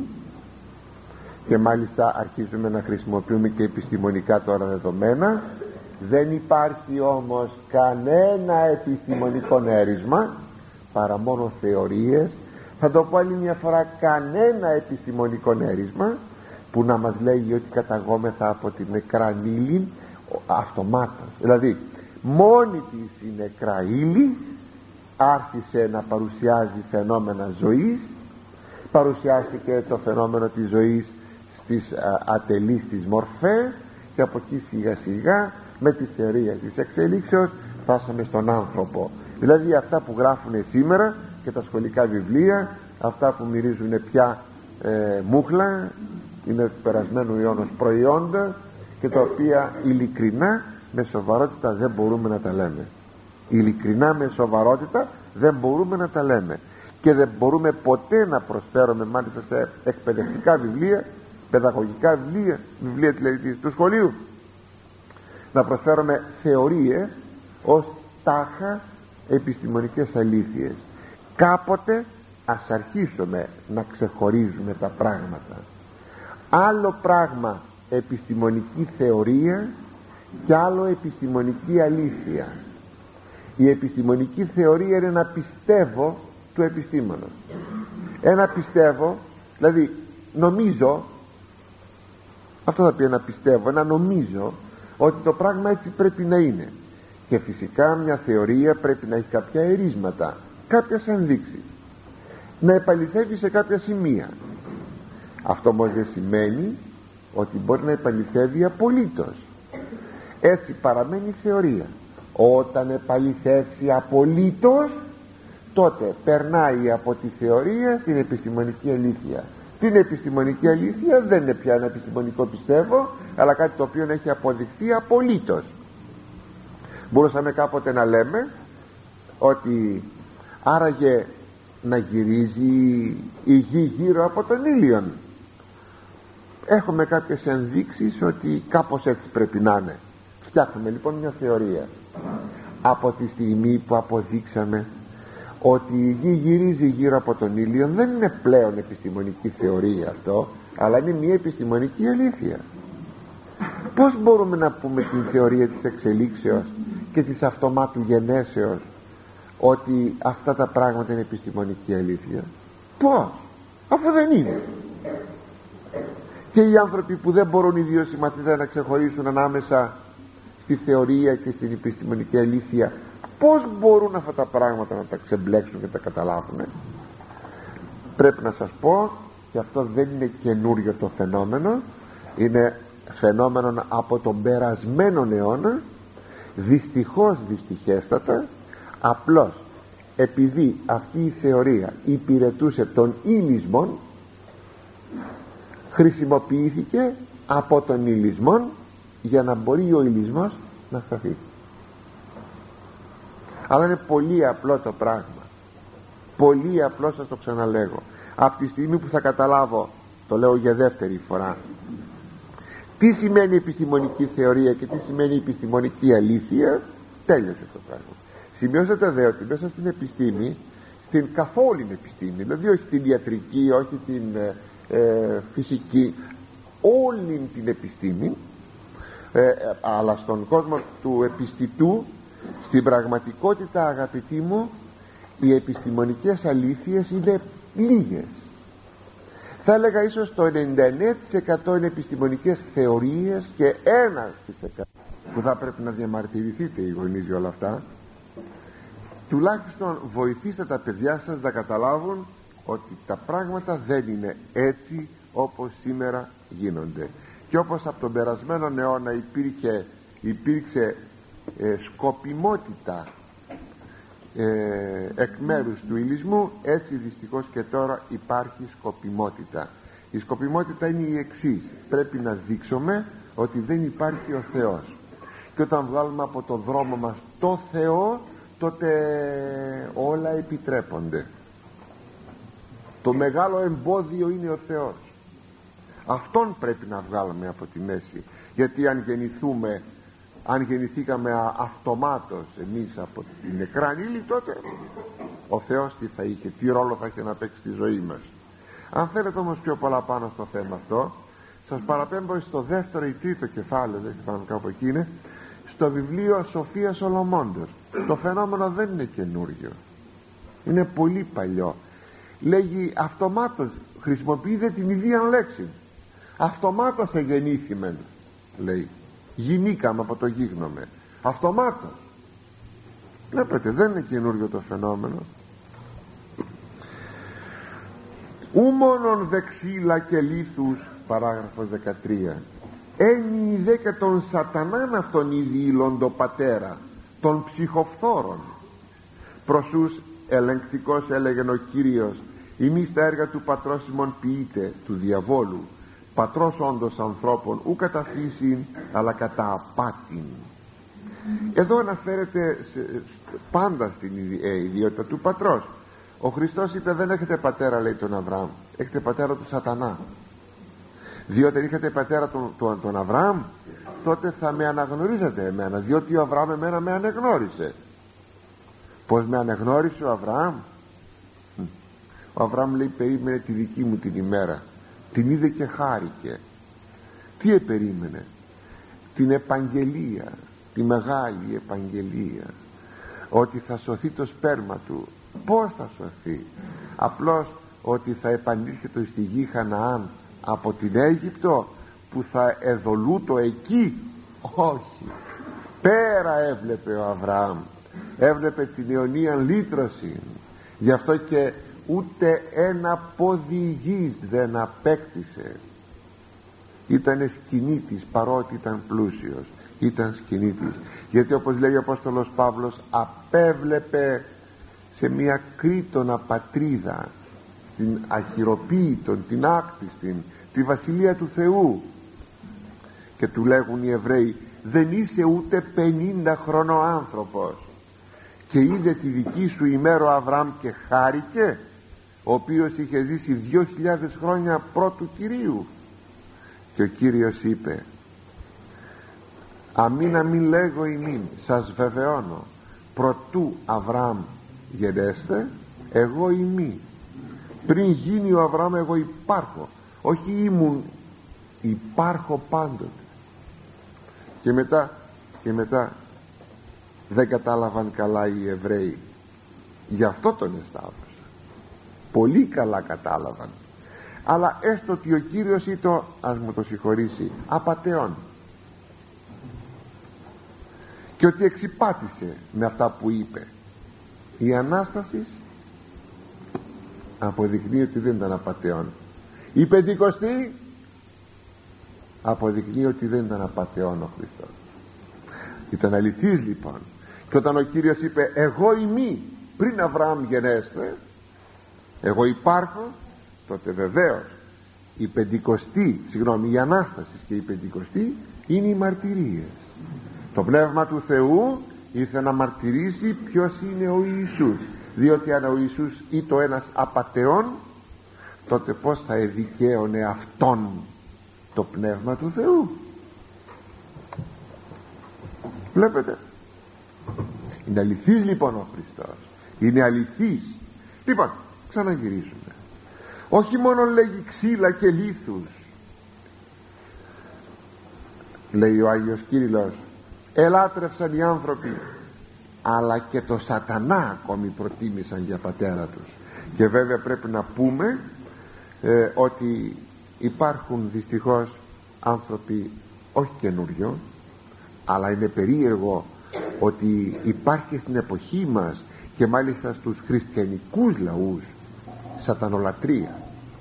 Και μάλιστα αρχίζουμε να χρησιμοποιούμε και επιστημονικά τώρα δεδομένα. Δεν υπάρχει όμως κανένα επιστημονικό έρισμα, παρά μόνο θεωρίες. Θα το πω άλλη μια φορά, κανένα επιστημονικό έρισμα που να μας λέγει ότι καταγόμεθα από την νεκρά ύλη αυτομάτως. Δηλαδή μόνη της η νεκρά ύλη άρχισε να παρουσιάζει φαινόμενα ζωής, παρουσιάστηκε το φαινόμενο της ζωής στις ατελείς της μορφές, και από εκεί σιγά σιγά με τη θεωρία της εξελίξεως φτάσαμε στον άνθρωπο. Δηλαδή αυτά που γράφουν σήμερα και τα σχολικά βιβλία, αυτά που μυρίζουν πια μούχλα, είναι του περασμένου αιώνος προϊόντα, και τα οποία ειλικρινά με σοβαρότητα δεν μπορούμε να τα λέμε. Ειλικρινά με σοβαρότητα δεν μπορούμε να τα λέμε, και δεν μπορούμε ποτέ να προσφέρουμε, μάλιστα σε εκπαιδευτικά βιβλία, παιδαγωγικά βιβλία δηλαδή του σχολείου, να προσφέρουμε θεωρίες ως τάχα επιστημονικές αλήθειες. Κάποτε ας αρχίσουμε να ξεχωρίζουμε τα πράγματα. Άλλο πράγμα επιστημονική θεωρία και άλλο επιστημονική αλήθεια. Η επιστημονική θεωρία είναι ένα πιστεύω του επιστήμονος. Ένα πιστεύω, δηλαδή νομίζω, αυτό θα πει ένα πιστεύω, ένα νομίζω ότι το πράγμα έτσι πρέπει να είναι. Και φυσικά μια θεωρία πρέπει να έχει κάποια ερίσματα, κάποιες ενδείξεις, να επαληθεύει σε κάποια σημεία. Αυτό όμως δεν σημαίνει ότι μπορεί να επαληθεύει απολύτως. Έτσι παραμένει θεωρία. Όταν επαληθεύσει απολύτως, τότε περνάει από τη θεωρία στην επιστημονική αλήθεια. Την επιστημονική αλήθεια δεν είναι πια ένα επιστημονικό πιστεύω, αλλά κάτι το οποίο έχει αποδειχθεί απολύτως. Μπορούσαμε κάποτε να λέμε ότι άραγε να γυρίζει η γη γύρω από τον ήλιον. Έχουμε κάποιες ενδείξεις ότι κάπως έτσι πρέπει να είναι. Φτιάχνουμε λοιπόν μια θεωρία. Από τη στιγμή που αποδείξαμε ότι η γη γυρίζει γύρω από τον ήλιο, δεν είναι πλέον επιστημονική θεωρία αυτό, αλλά είναι μια επιστημονική αλήθεια. Πώς μπορούμε να πούμε την θεωρία της εξελίξεως και της αυτομάτου γενέσεως ότι αυτά τα πράγματα είναι επιστημονική αλήθεια? Πώς, αφού δεν είναι? Και οι άνθρωποι που δεν μπορούν οι δύο συμμαθητές να ξεχωρίσουν ανάμεσα στη θεωρία και στην επιστημονική αλήθεια, πώς μπορούν αυτά τα πράγματα να τα ξεμπλέξουν και τα καταλάβουν? Πρέπει να σας πω, και αυτό δεν είναι καινούριο το φαινόμενο, είναι φαινόμενο από τον περασμένο αιώνα, δυστυχώς δυστυχέστατα, απλώς επειδή αυτή η θεωρία υπηρετούσε τον υλισμό, χρησιμοποιήθηκε από τον υλισμό για να μπορεί ο υλισμός να σταθεί. Αλλά είναι πολύ απλό το πράγμα, πολύ απλό, σας το ξαναλέγω. Από τη στιγμή που θα καταλάβω, το λέω για δεύτερη φορά, τι σημαίνει επιστημονική θεωρία και τι σημαίνει επιστημονική αλήθεια, τέλειωσε το πράγμα. Σημειώσατε δε ότι μέσα στην επιστήμη, στην καθόλου επιστήμη, δηλαδή όχι την ιατρική, όχι την φυσική, όλη την επιστήμη, αλλά στον κόσμο του επιστητού, στην πραγματικότητα, αγαπητοί μου, οι επιστημονικές αλήθειες είναι λίγες. Θα έλεγα ίσως το 99% είναι επιστημονικές θεωρίες και 1% που θα πρέπει να διαμαρτυρηθείτε οι γονείς για όλα αυτά. Τουλάχιστον βοηθήστε τα παιδιά σας να καταλάβουν ότι τα πράγματα δεν είναι έτσι όπως σήμερα γίνονται. Και όπως από τον περασμένο αιώνα υπήρξε σκοπιμότητα εκ μέρους του υλισμού, έτσι δυστυχώς και τώρα υπάρχει σκοπιμότητα. Η σκοπιμότητα είναι η εξής: πρέπει να δείξουμε ότι δεν υπάρχει ο Θεός, και όταν βγάλουμε από το δρόμο μας το Θεό, τότε όλα επιτρέπονται. Το μεγάλο εμπόδιο είναι ο Θεός. Αυτόν πρέπει να βγάλουμε από τη μέση, γιατί αν γεννηθήκαμε αυτομάτως εμείς από την νεκρά ύλη, τότε ο Θεός τι θα είχε, τι ρόλο θα είχε να παίξει στη ζωή μας? Αν θέλετε όμως πιο πολλά πάνω στο θέμα αυτό, σας παραπέμπω στο δεύτερο ή τρίτο κεφάλαιο, δεν θυμάμαι κάπου εκεί είναι, στο βιβλίο Σοφία Σολομώντος. Το φαινόμενο δεν είναι καινούριο, είναι πολύ παλιό. Λέγει αυτομάτως, χρησιμοποιείται την ίδια λέξη, αυτομάτως εγεννήθημεν, λέει, γινήκαμε από το γίγνομαι, αυτομάτως. Βλέπετε, δεν είναι καινούριο το φαινόμενο. Ου μόνον δεξίλα και λίθους, παράγραφος 13, ένι δε και τον σατανάν αυτον ειδήλων το πατέρα των ψυχοφθόρων. Προσούς ελεγκτικός έλεγεν ο Κύριος, ημείς τα έργα του πατρός ημών ποιείτε, του διαβόλου, πατρός όντως ανθρώπων ου κατά φύσιν αλλά κατά απάτην. Εδώ αναφέρεται πάντα στην ιδιότητα του πατρός. Ο Χριστός είπε, δεν έχετε πατέρα, λέει, τον Αβραάμ, έχετε πατέρα του Σατανά. Διότι αν είχατε πατέρα τον Αβραάμ, τότε θα με αναγνωρίζετε εμένα, διότι ο Αβραάμ εμένα με αναγνώρισε. Πως με αναγνώρισε ο Αβραάμ? Ο Αβραάμ, λέει, περίμενε τη δική μου την ημέρα, την είδε και χάρηκε. Τι επερίμενε? Την επαγγελία, τη μεγάλη επαγγελία, ότι θα σωθεί το σπέρμα του. Πώς θα σωθεί? Απλώς ότι θα επανήλθει στη γη Χαναάν από την Αίγυπτο, που θα εδολούτο εκεί? Όχι, πέρα έβλεπε ο Αβραάμ, έβλεπε την αιωνία λύτρωση. Γι' αυτό και ούτε ένα πόδι γης δεν απέκτησε. Ήτανε σκηνήτης, παρότι ήταν πλούσιος, ήταν σκηνήτης. Γιατί όπως λέει ο Απόστολος Παύλος, απέβλεπε σε μια κρήτονα πατρίδα, την αχυροποίητον, την άκτιστην, τη βασιλεία του Θεού. Και του λέγουν οι Εβραίοι, δεν είσαι ούτε 50 χρονό άνθρωπος και είδε τη δική σου ημέρα ο Αβραάμ και χάρηκε, ο οποίος είχε ζήσει 2.000 χρόνια πρώτου Κυρίου? Και ο Κύριος είπε, αμήν λέγω ημίν, σας βεβαιώνω, προτού Αβραάμ γενέστε, εγώ ημί. Πριν γίνει ο Αβραάμ, εγώ υπάρχω. Όχι ήμουν, υπάρχω πάντοτε. Και μετά δεν κατάλαβαν καλά οι Εβραίοι, γι' αυτό τον εσταύρωσαν. Πολύ καλά κατάλαβαν. αλλά έστω ότι ο Κύριος ήτο, ας μου το συγχωρήσει, απατεών, και ότι εξυπάτησε με αυτά που είπε. Η Ανάσταση αποδεικνύει ότι δεν ήταν απατεών. Η Πεντηκοστή αποδεικνύει ότι δεν ήταν απατεών ο Χριστός. Ήταν αληθής λοιπόν. Και όταν ο Κύριος είπε εγώ είμαι πριν Αβραάμ γενέστε, εγώ υπάρχω, τότε βεβαίως η Πεντηκοστή, η Ανάσταση και η Πεντηκοστή είναι οι μαρτυρίες. Το Πνεύμα του Θεού ήρθε να μαρτυρήσει ποιος είναι ο Ιησούς, διότι αν ο Ιησούς ήτο ένας απατεών, τότε πως θα εδικαίωνε αυτόν το Πνεύμα του Θεού? Βλέπετε, είναι αληθής λοιπόν ο Χριστός, είναι αληθής. Λοιπόν, ξαναγυρίζουμε. Όχι μόνο λέγει ξύλα και λίθους, λέει ο Άγιος Κύριλλος, ελάτρευσαν οι άνθρωποι, αλλά και το σατανά ακόμη προτίμησαν για πατέρα τους. Και βέβαια πρέπει να πούμε ότι υπάρχουν δυστυχώς άνθρωποι, όχι καινούριο, αλλά είναι περίεργο ότι υπάρχει στην εποχή μας και μάλιστα στους χριστιανικούς λαούς σατανολατρία.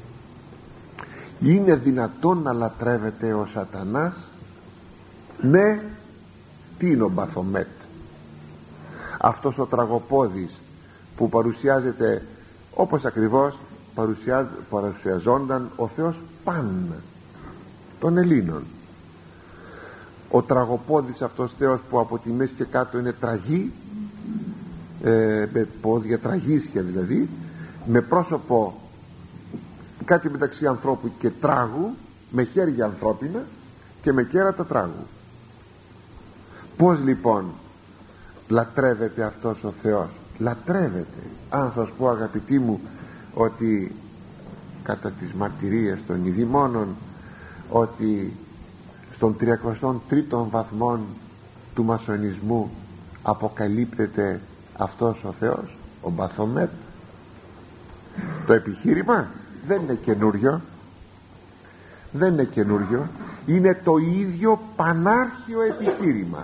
Είναι δυνατόν να λατρεύεται ο σατανάς? Ναι. Τι είναι ο Μπαθομέτ? Αυτός ο τραγωπόδης που παρουσιάζεται όπως ακριβώς παρουσιαζόνταν ο Θεός Παν των Ελλήνων. Ο τραγωπόδης αυτός Θεός που από τη μέση και κάτω είναι τραγή, με πόδια τραγίσια δηλαδή, με πρόσωπο κάτι μεταξύ ανθρώπου και τράγου, με χέρια ανθρώπινα και με κέρατα τράγου. Πως λοιπόν λατρεύεται αυτός ο Θεός? Λατρεύεται. Αν σας πω αγαπητοί μου ότι κατά τις μαρτυρίες των ειδημόνων ότι στον 33ο βαθμόν του μασονισμού αποκαλύπτεται αυτός ο Θεός, ο Μπαθομέτ. Το επιχείρημα δεν είναι καινούριο, δεν είναι καινούριο, είναι το ίδιο πανάρχιο επιχείρημα.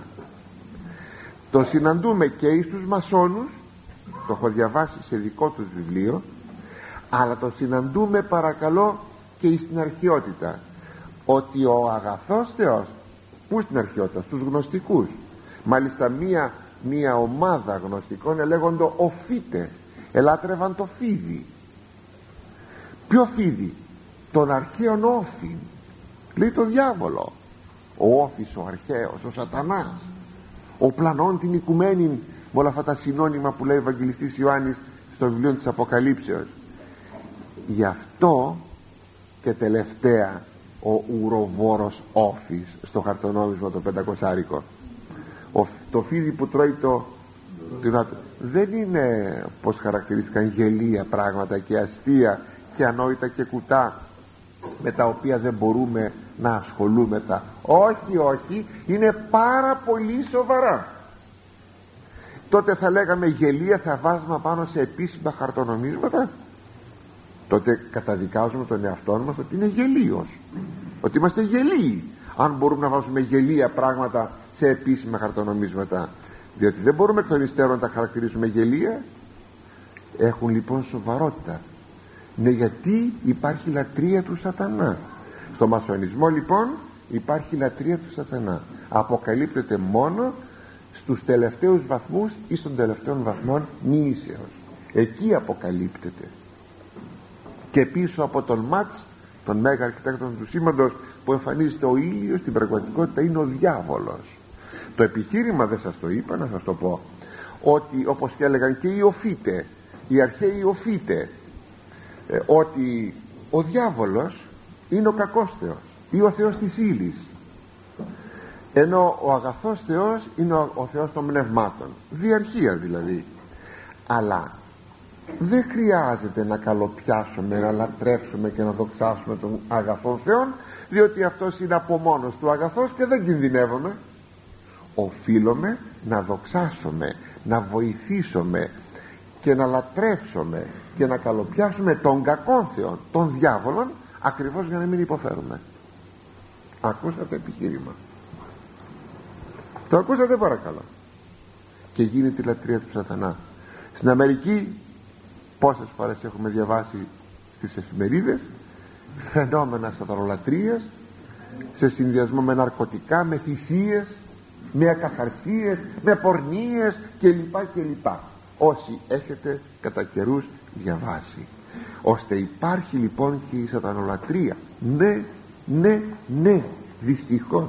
Το συναντούμε και εις τους μασόνους, το έχω διαβάσει σε δικό τους βιβλίο, αλλά το συναντούμε παρακαλώ και εις την αρχαιότητα, ότι ο αγαθός Θεός, πού στην αρχαιότητα? Στους γνωστικούς. Μάλιστα μία ομάδα γνωστικών ελέγοντο οφείτε, ελάτρευαν το φίδι. Ποιο φίδι? Τον αρχαίον όφη, λέει το διάβολο. Ο όφης ο αρχαίος, ο σατανάς, ο πλανών την οικουμένη, με όλα αυτά τα συνώνυμα που λέει ο Ευαγγελιστής Ιωάννης στο βιβλίο της Αποκαλύψεως. Γι' αυτό και τελευταία ο ουροβόρος όφης στο χαρτονόμισμα το 500άρικο, το φίδι που τρώει δεν είναι, πως χαρακτηρίστηκαν, γελία πράγματα και αστεία και ανόητα και κουτά με τα οποία δεν μπορούμε να ασχολούμεθα. Όχι, όχι, είναι πάρα πολύ σοβαρά. Τότε θα λέγαμε γελία, θα βάζουμε πάνω σε επίσημα χαρτονομίσματα? Τότε καταδικάζουμε τον εαυτό μας ότι είναι γελίος, ότι είμαστε γελίοι αν μπορούμε να βάζουμε γελία πράγματα σε επίσημα χαρτονομίσματα, διότι δεν μπορούμε εκ των υστέρων να τα χαρακτηρίσουμε γελία. Έχουν λοιπόν σοβαρότητα. Ναι, γιατί υπάρχει λατρεία του σατανά. Στο μασονισμό λοιπόν υπάρχει λατρεία του σατανά. Αποκαλύπτεται μόνο στους τελευταίους βαθμούς ή στον τελευταίο βαθμών νηήσεως. Εκεί αποκαλύπτεται. Και πίσω από τον Μάτς, τον μέγα αρχιτέκτονα του σήμαντος, που εμφανίζεται ο ήλιος, στην πραγματικότητα είναι ο διάβολος. Το επιχείρημα, δεν σας το είπα, να σας το πω, ότι όπως και έλεγαν και οι οφείτε, οι αρχαίοι οφείτε, ότι ο διάβολος είναι ο κακός Θεός ή ο Θεός της ύλης, ενώ ο αγαθός Θεός είναι ο Θεός των πνευμάτων, διαρχία δηλαδή. Αλλά δεν χρειάζεται να καλοπιάσουμε, να λατρεύσουμε και να δοξάσουμε τον αγαθό Θεό, διότι αυτός είναι από μόνος του αγαθός και δεν κινδυνεύουμε. Οφείλουμε να δοξάσουμε, να βοηθήσουμε και να λατρεύσουμε και να καλοπιάσουμε τον κακό Θεό, τον διάβολον, ακριβώς για να μην υποφέρουμε. Ακούσατε επιχείρημα? Το ακούσατε παρακαλώ? Και γίνεται η λατρεία του σατανά. Στην Αμερική πόσες φορές έχουμε διαβάσει στις εφημερίδες φαινόμενα σατανολατρίας σε συνδυασμό με ναρκωτικά, με θυσίες, με ακαθαρσίες, με πορνίες κλπ. Όσοι έχετε κατά καιρούς διαβάσει, ώστε υπάρχει λοιπόν και η σατανολατρία. Ναι, δυστυχώς.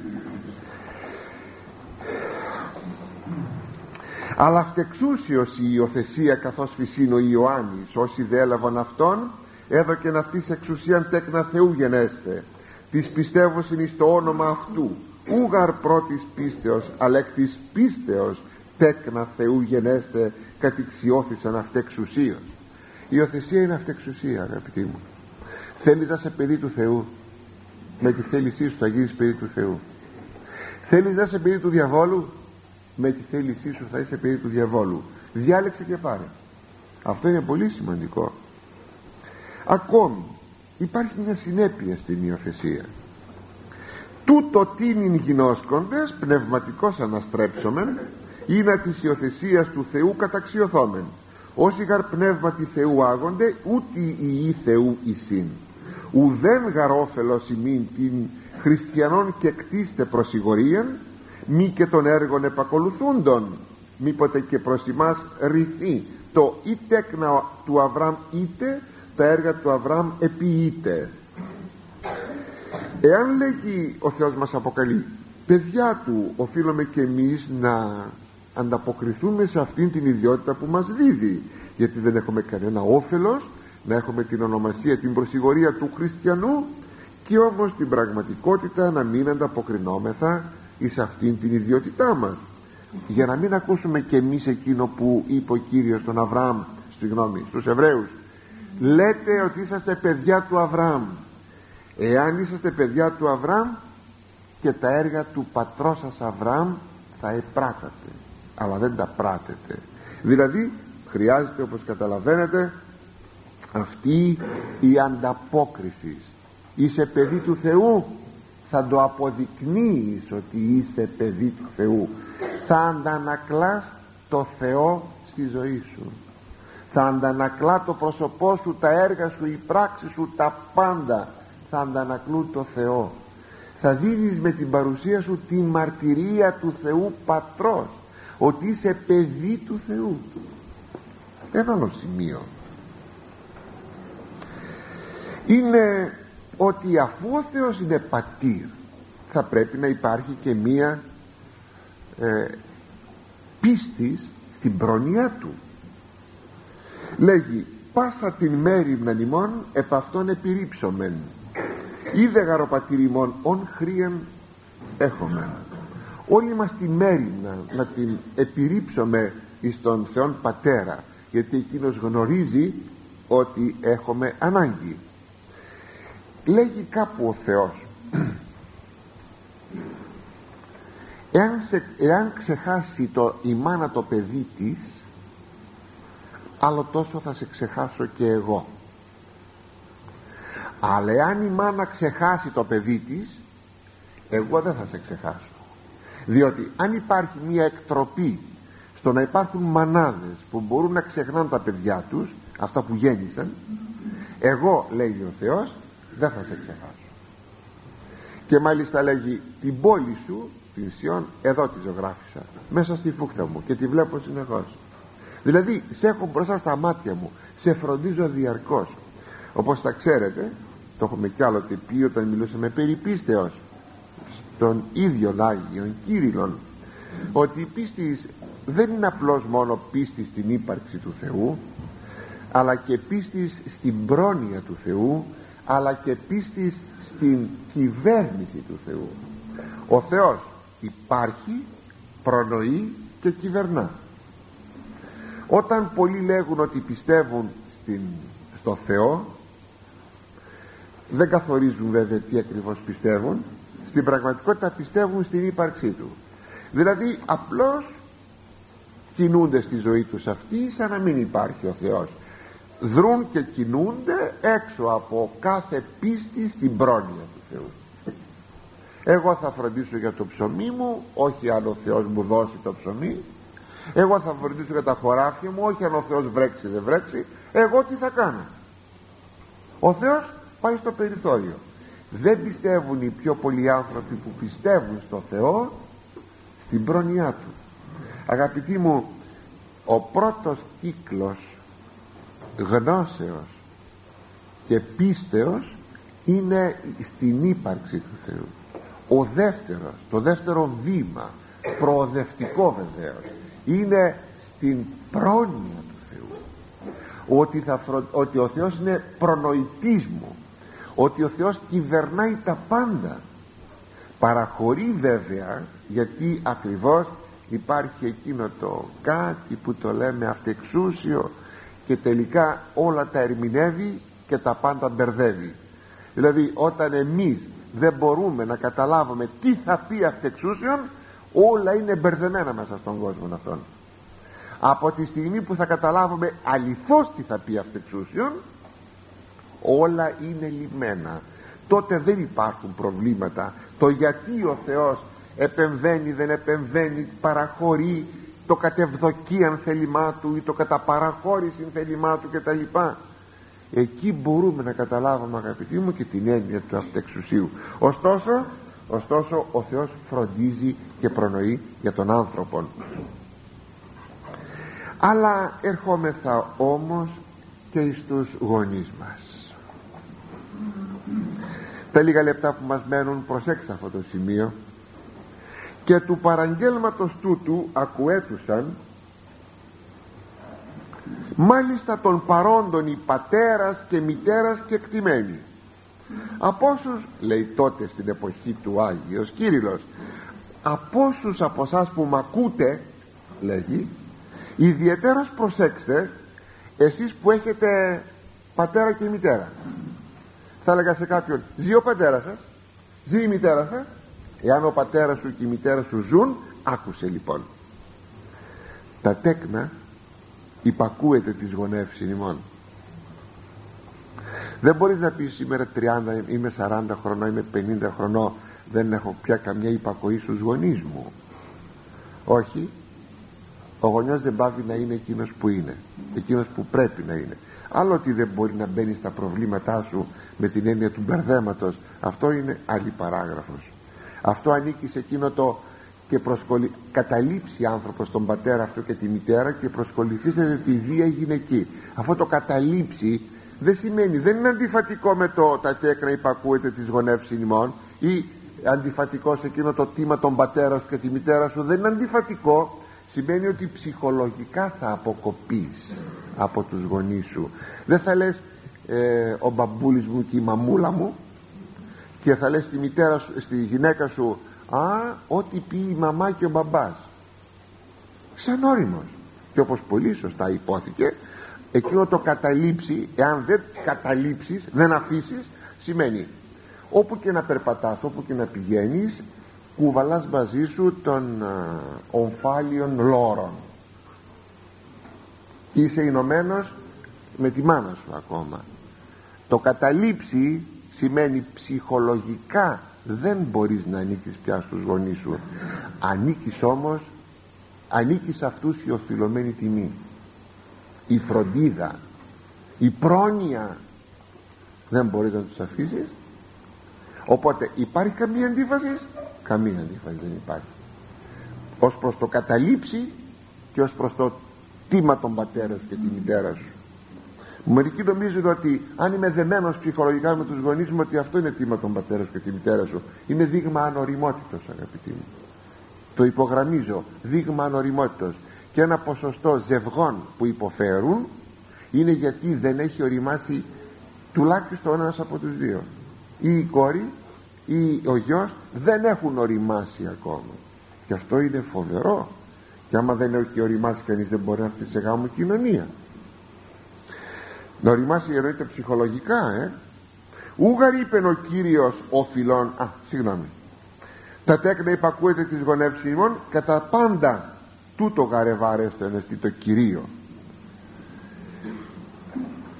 Αλλά αυτεξούσιος η υιοθεσία καθώς φυσήν ο Ιωάννης, όσοι δε έλαβαν αυτόν, έδωκεν αυτής εξουσίαν τέκνα Θεού γενέστε, της πιστεύωσιν εις το όνομα αυτού, ούγαρ πρώτης πίστεως, αλλά εκ της πίστεως τέκνα Θεού γενέστε, κατηξιώθησαν αυτεξουσίως. Η υιοθεσία είναι αυτεξουσία, αγαπητοί μου. Θέλεις να είσαι παιδί του Θεού, με τη θέλησή σου θα γίνεις παιδί του Θεού. Θέλεις να είσαι παιδί του διαβόλου, με τη θέλησή σου θα είσαι παιδί του διαβόλου. Διάλεξε και πάρε. Αυτό είναι πολύ σημαντικό. Ακόμη υπάρχει μια συνέπεια στην υιοθεσία. Τούτο τίνην γινώσκοντες πνευματικός αναστρέψομεν, είναι της υιοθεσίας του Θεού καταξιωθόμεν. Όσοι γαρ πνεύματι Θεού άγονται, ούτε οι Θεού εισήν. Ουδέν γαρ όφελος ημίν την χριστιανών και κτίστε προσιγορίαν, μη και των έργων επακολουθούντων, μήποτε και προς ημάς ρηθεί το ή τέκνα του Αβραάμ είτε τα έργα του Αβραάμ επιείτε. Εάν λέγει ο Θεός μας αποκαλεί παιδιά του, οφείλουμε και εμείς να ανταποκριθούμε σε αυτήν την ιδιότητα που μας δίδει, γιατί δεν έχουμε κανένα όφελος να έχουμε την ονομασία, την προσιγωρία του χριστιανού, και όμως την πραγματικότητα να μην ανταποκρινόμεθα εις αυτήν την ιδιότητά μας, για να μην ακούσουμε και εμείς εκείνο που είπε ο Κύριος στον Αβραάμ, στους Εβραίους, λέτε ότι είσαστε παιδιά του Αβραάμ. Εάν είσαστε παιδιά του Αβραάμ, και τα έργα του πατρός σας Αβραάμ θα επράτατε, αλλά δεν τα πράτετε. Δηλαδή χρειάζεται, όπως καταλαβαίνετε, αυτή η ανταπόκριση. Είσαι παιδί του Θεού, θα το αποδεικνύεις ότι είσαι παιδί του Θεού. Θα αντανακλάς το Θεό στη ζωή σου, θα αντανακλά το πρόσωπό σου, τα έργα σου, οι πράξεις σου, τα πάντα θα αντανακλούν το Θεό. Θα δίνεις με την παρουσία σου τη μαρτυρία του Θεού Πατρός ότι είσαι παιδί του Θεού. Ένα άλλο σημείο είναι ότι αφού ο Θεός είναι πατήρ, θα πρέπει να υπάρχει και μία πίστη στην πρόνοιά του. Λέγει πάσα την μέριμναν ημών επ' αυτόν επιρρύψομεν, είδε γαροπατήρ ημών ον χρίαν έχομεν. Όλοι μας τη μέριμνα να την επιρρύψουμε εις τον Θεόν Πατέρα, γιατί εκείνος γνωρίζει ότι έχουμε ανάγκη. Λέγει κάπου ο Θεός εάν ξεχάσει η μάνα το παιδί της, άλλο τόσο θα σε ξεχάσω και εγώ. Αλλά εάν η μάνα ξεχάσει το παιδί της, εγώ δεν θα σε ξεχάσω. Διότι αν υπάρχει μια εκτροπή στο να υπάρχουν μανάδες που μπορούν να ξεχνάνε τα παιδιά τους, αυτά που γέννησαν, εγώ, λέει ο Θεός, δεν θα σε ξεχάσω. Και μάλιστα λέγει την πόλη σου, την Σιών, εδώ τη ζωγράφισα μέσα στη φούχτα μου και τη βλέπω συνεχώς. Δηλαδή σε έχω μπροστά στα μάτια μου, σε φροντίζω διαρκώς. Όπως τα ξέρετε, το έχουμε κι άλλοτε πει όταν μιλούσαμε περί πίστεως των ίδιων Άγιων Κύριλλων, ότι η πίστη δεν είναι απλώς μόνο πίστη στην ύπαρξη του Θεού, αλλά και πίστη στην πρόνοια του Θεού, αλλά και πίστη στην κυβέρνηση του Θεού. Ο Θεός υπάρχει, προνοεί και κυβερνά. Όταν πολλοί λέγουν ότι πιστεύουν στο Θεό, δεν καθορίζουν βέβαια τι ακριβώς πιστεύουν. Στην πραγματικότητα πιστεύουν στην ύπαρξή του. Δηλαδή απλώς κινούνται στη ζωή τους αυτή σαν να μην υπάρχει ο Θεός. δρούν και κινούνται έξω από κάθε πίστη στην πρόνοια του Θεού. Εγώ θα φροντίσω για το ψωμί μου, όχι αν ο Θεός μου δώσει το ψωμί. Εγώ θα φροντίσω για τα χωράφια μου, όχι αν ο Θεός βρέξει δεν βρέξει. Εγώ τι θα κάνω? Ο Θεός πάει στο περιθώριο. Δεν πιστεύουν οι πιο πολλοί άνθρωποι που πιστεύουν στο Θεό στην πρόνοιά του. Αγαπητοί μου, ο πρώτος κύκλος γνώσεως και πίστεως είναι στην ύπαρξη του Θεού. Ο δεύτερος, το δεύτερο βήμα, προοδευτικό βεβαίως, είναι στην πρόνοια του Θεού. Ότι ο Θεός είναι προνοητής μου, ότι ο Θεός κυβερνάει τα πάντα. Παραχωρεί βέβαια, γιατί ακριβώς υπάρχει εκείνο το κάτι που το λέμε αυτεξούσιο και τελικά όλα τα ερμηνεύει και τα πάντα μπερδεύει. Δηλαδή όταν εμείς δεν μπορούμε να καταλάβουμε τι θα πει αυτεξούσιον, όλα είναι μπερδεμένα μέσα στον κόσμο αυτόν. Από τη στιγμή που θα καταλάβουμε αληθώς τι θα πει αυτεξούσιον, όλα είναι λυμμένα. Τότε δεν υπάρχουν προβλήματα. Το γιατί ο Θεός επεμβαίνει, δεν επεμβαίνει, παραχωρεί, το κατευδοκίαν θέλημά του ή το καταπαραχώρηση θέλημά του κτλ. Εκεί μπορούμε να καταλάβουμε, αγαπητοί μου, και την έννοια του αυτεξουσίου. Ωστόσο ο Θεός φροντίζει και προνοεί για τον άνθρωπο. Αλλά ερχόμεθα όμως και στους γονείς μας. Τα λίγα λεπτά που μας μένουν, προσέξτε αυτό το σημείο. Και του παραγγέλματος τούτου ακουέτουσαν μάλιστα των παρόντων οι πατέρας και μητέρας και εκτιμένοι. Από όσους, λέει τότε στην εποχή του Άγιος Κύριλλος, από όσους από εσάς που μ' ακούτε, λέγει, ιδιαιτέρως προσέξτε εσείς που έχετε πατέρα και μητέρα. Θα έλεγα σε κάποιον, ζει ο πατέρας σας, ζει η μητέρα σας? Εάν ο πατέρας σου και η μητέρα σου ζουν, άκουσε λοιπόν. Τα τέκνα υπακούεται τις γονεύσεις ημών. Δεν μπορείς να πεις σήμερα 30, είμαι 40 χρονών, είμαι 50 χρονών, δεν έχω πια καμιά υπακοή στους γονείς μου. Όχι. Ο γονιός δεν πάβει να είναι εκείνος που είναι, εκείνος που πρέπει να είναι. Άλλο ότι δεν μπορεί να μπαίνει στα προβλήματά σου με την έννοια του μπερδέματος, αυτό είναι άλλη παράγραφος. Αυτό ανήκει σε εκείνο το και καταλήψει άνθρωπος τον πατέρα αυτό και τη μητέρα και προσκοληθεί σε τη βία γυναική. Αυτό το καταλήψει δεν σημαίνει, δεν είναι αντιφατικό με το τα τέκνα υπακούεται της γονεύσης ημών, ή αντιφατικό σε εκείνο το τίμα τον πατέρα σου και τη μητέρα σου, δεν είναι αντιφατικό. Σημαίνει ότι ψυχολογικά θα αποκοπείς από τους γονείς σου. Δεν θα λες ο μπαμπούλης μου και η μαμούλα μου, και θα λες στη γυναίκα σου, ό,τι πει η μαμά και ο μπαμπάς. Σαν όριμος. Και όπως πολύ σωστά υπόθηκε, εκείνο το καταλήψει, εάν δεν καταλήψεις, δεν αφήσεις, σημαίνει όπου και να περπατάς, όπου και να πηγαίνεις, κουβαλάς μαζί σου των ομφάλιων λόρων και είσαι ενωμένος με τη μάνα σου ακόμα. Το καταλήψει σημαίνει ψυχολογικά δεν μπορείς να ανήκεις πια στους γονείς σου. Ανήκεις όμως, ανήκεις σε αυτούς η οφειλωμένη τιμή, η φροντίδα, η πρόνοια, δεν μπορείς να τους αφήσεις. Οπότε υπάρχει καμία αντίφαση? Καμία αντίφαση δεν υπάρχει ως προς το καταλήψει και ως προς το τίμα των πατέρα σου και τη μητέρα σου. Μερικοί νομίζουν ότι αν είμαι δεμένος ψυχολογικά με τους γονείς μου, ότι αυτό είναι τίμα των πατέρα σου και τη μητέρα σου. Είναι δείγμα ανοριμότητος, αγαπητοί μου. Το υπογραμμίζω, δείγμα ανοριμότητος. Και ένα ποσοστό ζευγών που υποφέρουν είναι γιατί δεν έχει οριμάσει τουλάχιστον ένας από τους δύο. Ή η κόρη ή ο γιος δεν έχουν οριμάσει ακόμα. Και αυτό είναι φοβερό. Και άμα δεν έχει οριμάσει κανείς, δεν μπορεί να έρθει σε γάμο κοινωνία. Να οριμάσει εννοείται ψυχολογικά, Ούγαρ είπεν ο Κύριος οφειλών, τα τέκνα υπακούεται της γονεύσης ημών, κατά πάντα τούτο γαρεβάρεστο ενεστή το Κυρίο.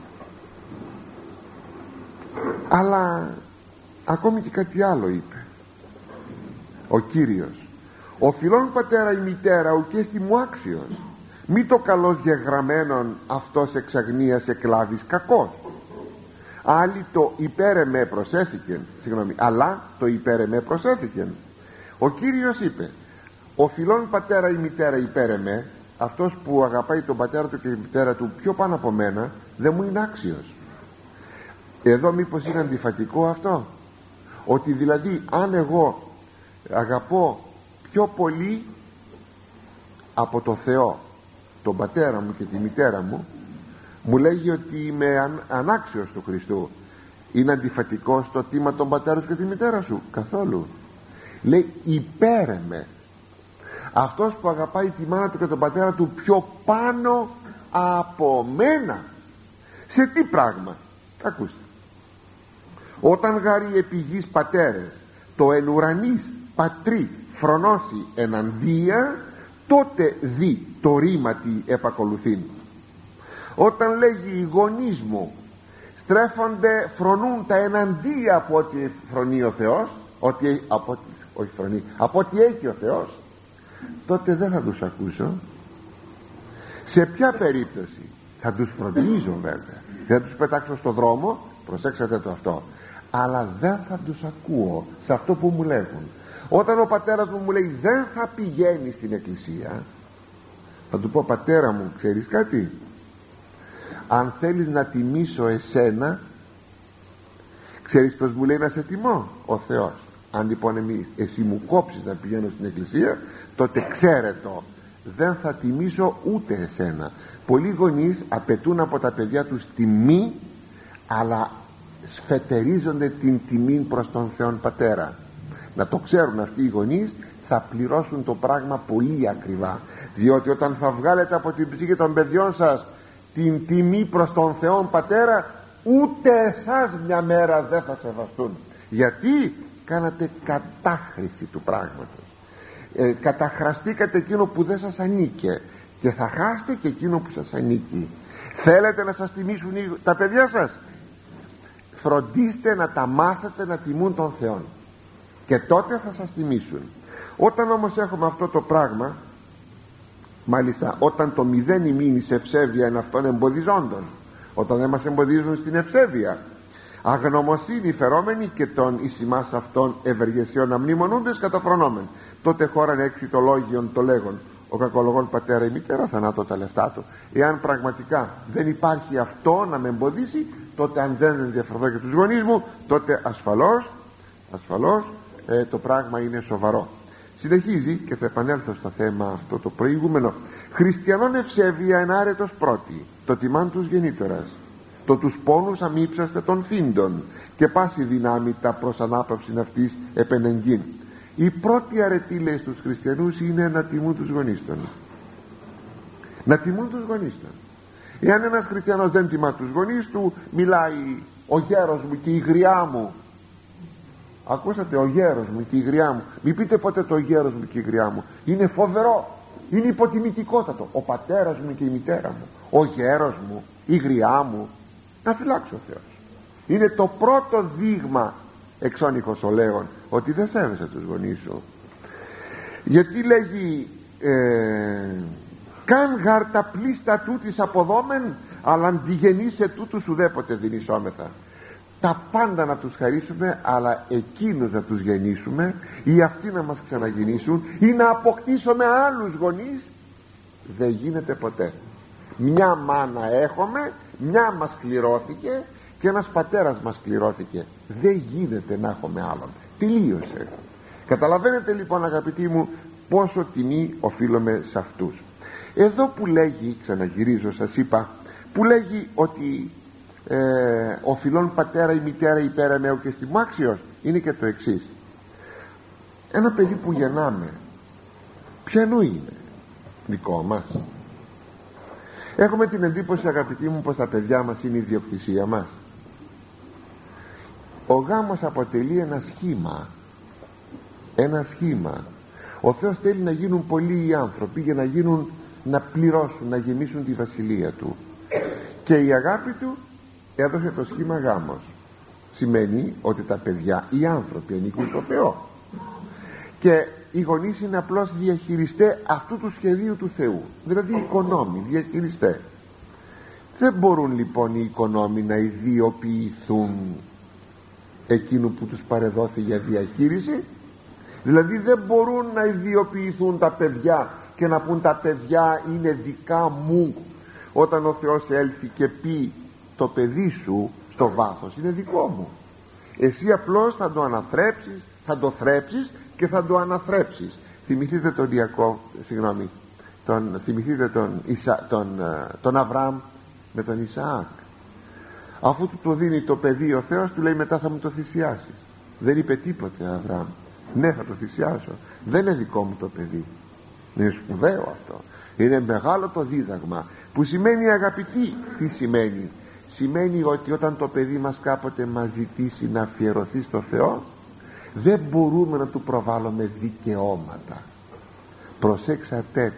Αλλά ακόμη και κάτι άλλο είπε ο Κύριος: «Ο φιλόν πατέρα η μητέρα ουκέστι μου άξιος, μη το καλός γεγραμμένον αυτός εξ αγνίας εκλάβεις κακός». Άλλοι το υπέρ προσέθηκεν, αλλά το υπέρ προσέθηκεν. Ο Κύριος είπε: «Ο φιλόν πατέρα η μητέρα υπέρ αυτός που αγαπάει τον πατέρα του και τη μητέρα του πιο πάνω από μένα, δεν μου είναι άξιος». Εδώ μήπως είναι αντιφατικό αυτό? Ότι δηλαδή αν εγώ αγαπώ πιο πολύ από το Θεό τον πατέρα μου και τη μητέρα μου, μου λέγει ότι είμαι ανάξιος του Χριστού. Είναι αντιφατικό στο τίμα τον πατέρα σου και τη μητέρα σου? Καθόλου. Λέει υπέρ με. Αυτός που αγαπάει τη μάνα του και τον πατέρα του πιο πάνω από μένα, σε τι πράγμα? Ακούστε: «Όταν γάρει επί γης πατέρες το εν ουρανής πατρί φρονώσει εναντία, τότε δει το ρήματι επακολουθήν». Όταν λέγει οι γονείς μου στρέφονται, φρονούν τα εναντία από ό,τι φρονεί ο Θεός, από ό,τι έχει ο Θεός, τότε δεν θα τους ακούσω. Σε ποια περίπτωση? Θα τους φροντίζω βέβαια, δεν θα τους πετάξω στο δρόμο, προσέξτε το αυτό, αλλά δεν θα τους ακούω σε αυτό που μου λέγουν. Όταν ο πατέρας μου λέει δεν θα πηγαίνει στην εκκλησία, θα του πω: πατέρα μου, ξέρεις κάτι, αν θέλεις να τιμήσω εσένα, ξέρεις πως μου λέει να σε τιμώ? Ο Θεός. Αν λοιπόν εσύ μου κόψεις να πηγαίνω στην εκκλησία, τότε ξέρε το, δεν θα τιμήσω ούτε εσένα. Πολλοί γονείς απαιτούν από τα παιδιά τους τιμή, αλλά σφετερίζονται την τιμή προς τον Θεόν Πατέρα. Να το ξέρουν αυτοί οι γονείς, θα πληρώσουν το πράγμα πολύ ακριβά, διότι όταν θα βγάλετε από την ψυχή των παιδιών σας την τιμή προς τον Θεόν Πατέρα, ούτε εσάς μια μέρα δεν θα σεβαστούν. Γιατί κάνατε κατάχρηση του πράγματος, καταχραστήκατε εκείνο που δεν σας ανήκε και θα χάσετε και εκείνο που σας ανήκει. Θέλετε να σας τιμήσουν τα παιδιά σας? Φροντίστε να τα μάθετε να τιμούν τον Θεό και τότε θα σας τιμήσουν. Όταν όμως έχουμε αυτό το πράγμα, μάλιστα όταν το μηδέν ημίν σε ευσέβεια είναι αυτόν εμποδιζόντων, όταν δεν μας εμποδίζουν στην ευσέβεια, αγνωμοσύνη φερόμενοι και των εις ημάς αυτών ευεργεσιών αμνημονούντες καταφρονόμεν, τότε χώραν έξι το λόγιον το λέγον: ο κακολογών πατέρα ή μητέρα θανάτω τα λεφτά του. Εάν πραγματικά δεν υπάρχει αυτό να με εμποδίσει, τότε αν δεν ενδιαφερθώ για τους γονείς μου, τότε ασφαλώς το πράγμα είναι σοβαρό. Συνεχίζει και θα επανέλθω στο θέμα αυτό το προηγούμενο: χριστιανών ευσέβεια εν άρετος πρώτη, το τιμάν τους γεννήτωρας, το τους πόνους αμύψαστε των φύντων και πάση δυνάμει τα προς ανάπαυσιν αυτής επενεγγύν. Η πρώτη αρετή, λέει, στους χριστιανούς είναι να τιμούν τους γονείς των. Να τιμούν τους γονείς των. Εάν ένας χριστιανός δεν τιμά τους γονείς του, μιλάει: ο γέρος μου και η γριά μου. Ακούσατε, ο γέρος μου και η γριά μου. Μην πείτε ποτέ το γέρος μου και η γριά μου. Είναι φοβερό, είναι υποτιμητικότατο. Ο πατέρας μου και η μητέρα μου, ο γέρος μου, η γριά μου. Να φυλάξει ο Θεός. Είναι το πρώτο δείγμα εξώνυχος ολέων ότι δεν σέβεσαι τους γονείς σου. Γιατί λέγει καν γαρ τα πλήστα τούτης αποδόμεν, αλλά αντιγενείς σε τούτους ουδέποτε δυνησόμεθα. Τα πάντα να τους χαρίσουμε, αλλά εκείνους να τους γεννήσουμε ή αυτοί να μας ξαναγεννήσουν ή να αποκτήσουμε άλλους γονείς, δεν γίνεται ποτέ. Μια μάνα έχουμε, μια μας κληρώθηκε και ένας πατέρας μας κληρώθηκε. Δεν γίνεται να έχουμε άλλον. Τελείωσε. Καταλαβαίνετε λοιπόν, αγαπητοί μου, πόσο τιμή οφείλουμε σε αυτούς. Εδώ που λέγει, ξαναγυρίζω, σας είπα, που λέγει ότι ο φιλόν πατέρα ή μητέρα υπέρ νέου και στη μάξιος, είναι και το εξής. Ένα παιδί που γεννάμε, ποιανού είναι? Δικό μας? Έχουμε την εντύπωση, αγαπητοί μου, πως τα παιδιά μας είναι η ιδιοκτησία μας. Ο γάμος αποτελεί ένα σχήμα. Ο Θεός θέλει να γίνουν πολλοί οι άνθρωποι για να πληρώσουν, να γεμίσουν τη βασιλεία του, και η αγάπη του έδωσε το σχήμα γάμος. σημαίνει ότι τα παιδιά, οι άνθρωποι, ανήκουν στο Θεό και οι γονείς είναι απλώς διαχειριστές αυτού του σχεδίου του Θεού, δηλαδή οικονόμοι, διαχειριστές. Δεν μπορούν λοιπόν οι οικονόμοι να ιδιοποιηθούν εκείνου που τους παρεδόθη για διαχείριση, δηλαδή δεν μπορούν να ιδιοποιηθούν τα παιδιά και να πούν τα παιδιά είναι δικά μου, όταν ο Θεός έλθει και πει το παιδί σου στο βάθος είναι δικό μου, εσύ απλώς θα το αναθρέψεις, θα το θρέψεις και θα το αναθρέψεις. Θυμηθείτε τον θυμηθείτε τον Αβραάμ με τον Ισαάκ. Αφού του το δίνει το παιδί ο Θεός, του λέει μετά θα μου το θυσιάσεις. Δεν είπε τίποτε Αβραάμ. Ναι, θα το θυσιάσω, δεν είναι δικό μου το παιδί. Είναι σπουδαίο αυτό, είναι μεγάλο το δίδαγμα, που σημαίνει, αγαπητοί, τι σημαίνει? Σημαίνει ότι όταν το παιδί μας κάποτε μας ζητήσει να αφιερωθεί στο Θεό, δεν μπορούμε να του προβάλλουμε δικαιώματα. Προσέξατε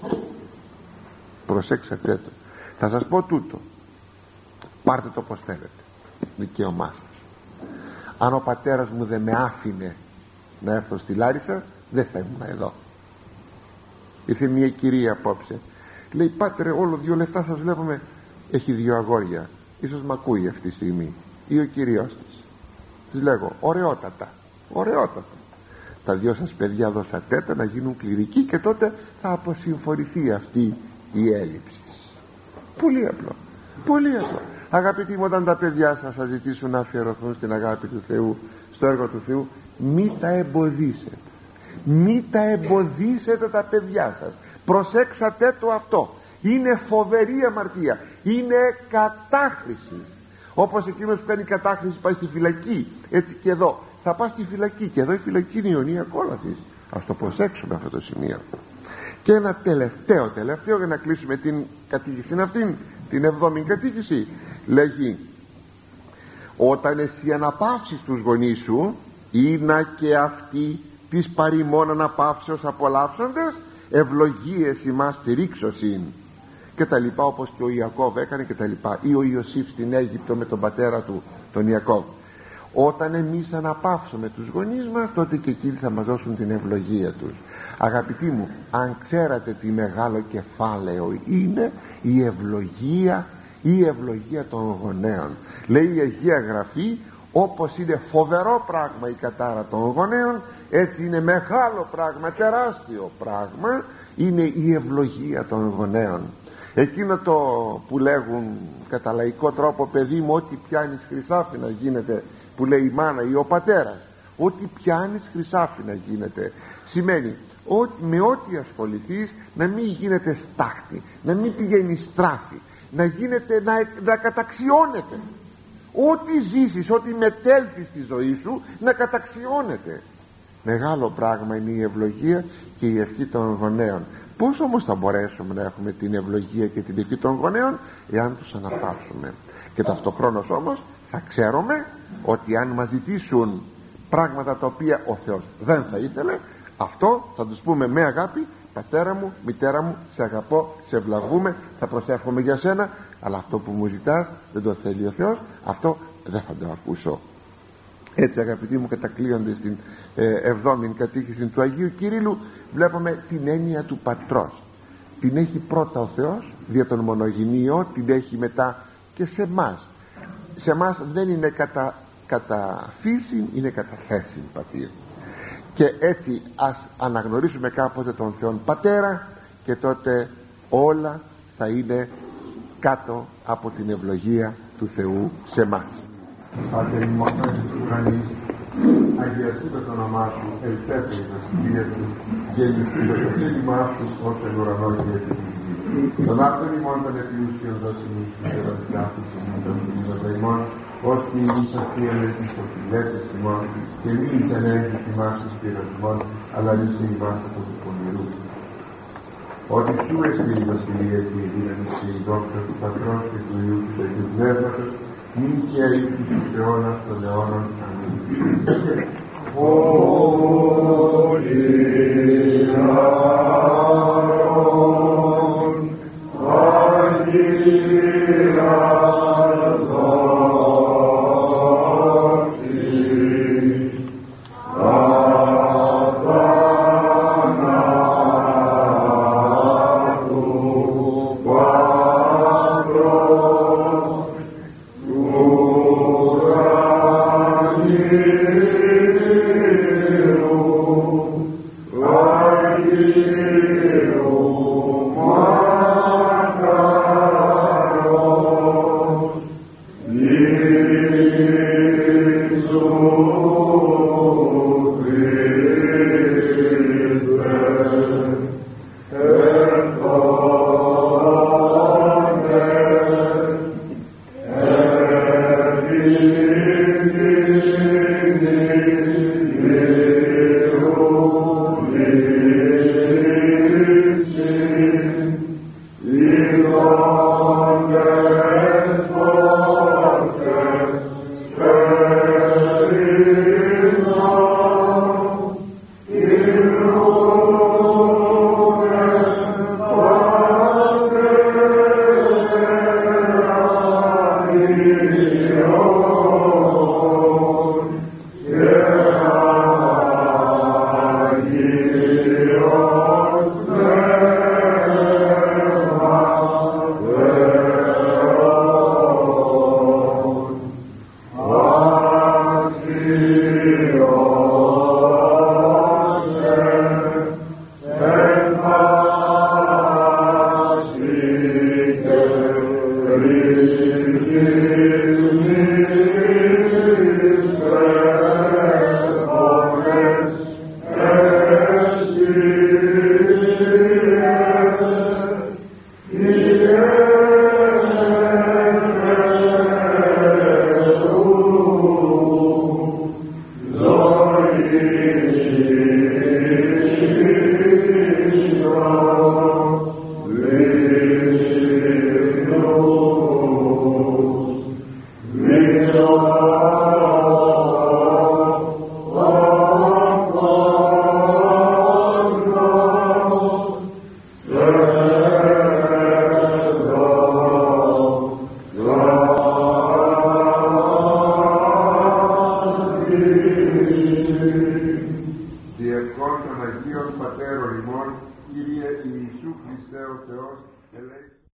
το. Θα σας πω τούτο, πάρτε το πως θέλετε, δικαίωμά σας. Αν ο πατέρας μου δεν με άφηνε να έρθω στη Λάρισα, δεν θα ήμουν εδώ. Ήρθε μια κυρία απόψε, λέει πάτερ, όλο 2 λεπτά σας βλέπουμε, έχει 2 αγόρια, ίσως μ' ακούει αυτή τη στιγμή, ή ο κυρίος της λέγω ωραιότατα, τα 2 σας παιδιά δώσατε τα να γίνουν κληρικοί και τότε θα αποσυμφορηθεί αυτή η έλλειψη. Πολύ απλό, πολύ απλό. Αγαπητοί μου, όταν τα παιδιά σας ζητήσουν να αφιερωθούν στην αγάπη του Θεού, στο έργο του Θεού, μη τα εμποδίσετε, μη τα εμποδίσετε τα παιδιά σας. Προσέξατε το αυτό, είναι φοβερή αμαρτία, είναι κατάχρηση. Όπως εκείνος που κάνει κατάχρηση πάει στη φυλακή, έτσι και εδώ θα πάει στη φυλακή, και εδώ η φυλακή είναι η Ιωνία Κόλαθης. Ας το προσέξουμε αυτό το σημείο. Και ένα τελευταίο για να κλείσουμε την κατήχηση αυτήν, την 7η κατήχηση. Λέγει, όταν εσύ αναπαύσεις τους γονείς σου, είναι και αυτοί της παροιμών αναπαύσεως απολαύσαντες, ευλογίες ημάς στηρίξωσιν, και τα λοιπά, όπως και ο Ιακώβ έκανε και τα λοιπά, ή ο Ιωσήφ στην Αίγυπτο με τον πατέρα του τον Ιακώβ. Όταν εμείς αναπαύσουμε τους γονείς μας, τότε και εκείνοι θα μας δώσουν την ευλογία τους. Αγαπητοί μου, αν ξέρατε τι μεγάλο κεφάλαιο είναι η ευλογία των γονέων. Λέει η Αγία Γραφή, όπως είναι φοβερό πράγμα η κατάρα των γονέων, έτσι είναι μεγάλο πράγμα, τεράστιο πράγμα είναι η ευλογία των γονέων. Εκείνο το που λέγουν κατά λαϊκό τρόπο, παιδί μου, ό,τι πιάνεις χρυσάφι να γίνεται, που λέει η μάνα ή ο πατέρας, ό,τι πιάνεις χρυσάφι να γίνεται, σημαίνει ότι με ό,τι ασχοληθείς να μην γίνεται στάχτη, να μην πηγαίνει στράφη, να γίνεται, να καταξιώνεται. Ό,τι ζήσεις, ό,τι μετέλθεις στη ζωή σου να καταξιώνεται. Μεγάλο πράγμα είναι η ευλογία και η ευχή των γονέων. Πώς όμως θα μπορέσουμε να έχουμε την ευλογία και την ευχή των γονέων? Εάν τους αναπαύσουμε. Και ταυτοχρόνως όμως θα ξέρουμε ότι αν μας ζητήσουν πράγματα τα οποία ο Θεός δεν θα ήθελε, αυτό θα τους πούμε με αγάπη, πατέρα μου, μητέρα μου, σε αγαπώ, σε ευλαβούμε, θα προσεύχομαι για σένα, αλλά αυτό που μου ζητάς δεν το θέλει ο Θεός, αυτό δεν θα το ακούσω. Έτσι, αγαπητοί μου, κατακλείονται στην 7η κατήχηση του Αγίου Κυρίλλου, βλέπουμε την έννοια του πατρός. Την έχει πρώτα ο Θεός δια τον μονογενείο, την έχει μετά και σε εμάς. Σε εμάς δεν είναι κατά φύση, είναι κατά θέση πατήρ. Και έτσι ας αναγνωρίσουμε κάποτε τον Θεόν Πατέρα, και τότε όλα θα είναι κάτω από την ευλογία του Θεού σε εμάς. Πάτερ ημών της ουρανής, αγιαστείτε το όνομά σου, ελθέτε η βασιλεία σου, γεννηθείτε το θέλημά σου ως εν ουρανό και επί της γης. Τον άρθον ημών των επιούσιων δώσιμους τους εραστιάφους ημών των φιλίδων ημών, ως και εμείς αφίελες εις το φιλέτες ημών, και μη εις ενέργης ημάς εις πειρασμών, αλλά εις ημάς από του πονηρού. Ότι σου έσαι η βασιλεία και η δύναμη και η δόξα του Πατρός και του Υιού και του Πνεύματος, μην και αίτης τους αιώνας των αιώνων. Αμήν. Αγίον, Αγίον, διευκόν των Αγίων Πατέρων ημών, Κύριε Ιησού Χριστέ ο Θεός, ελέησον.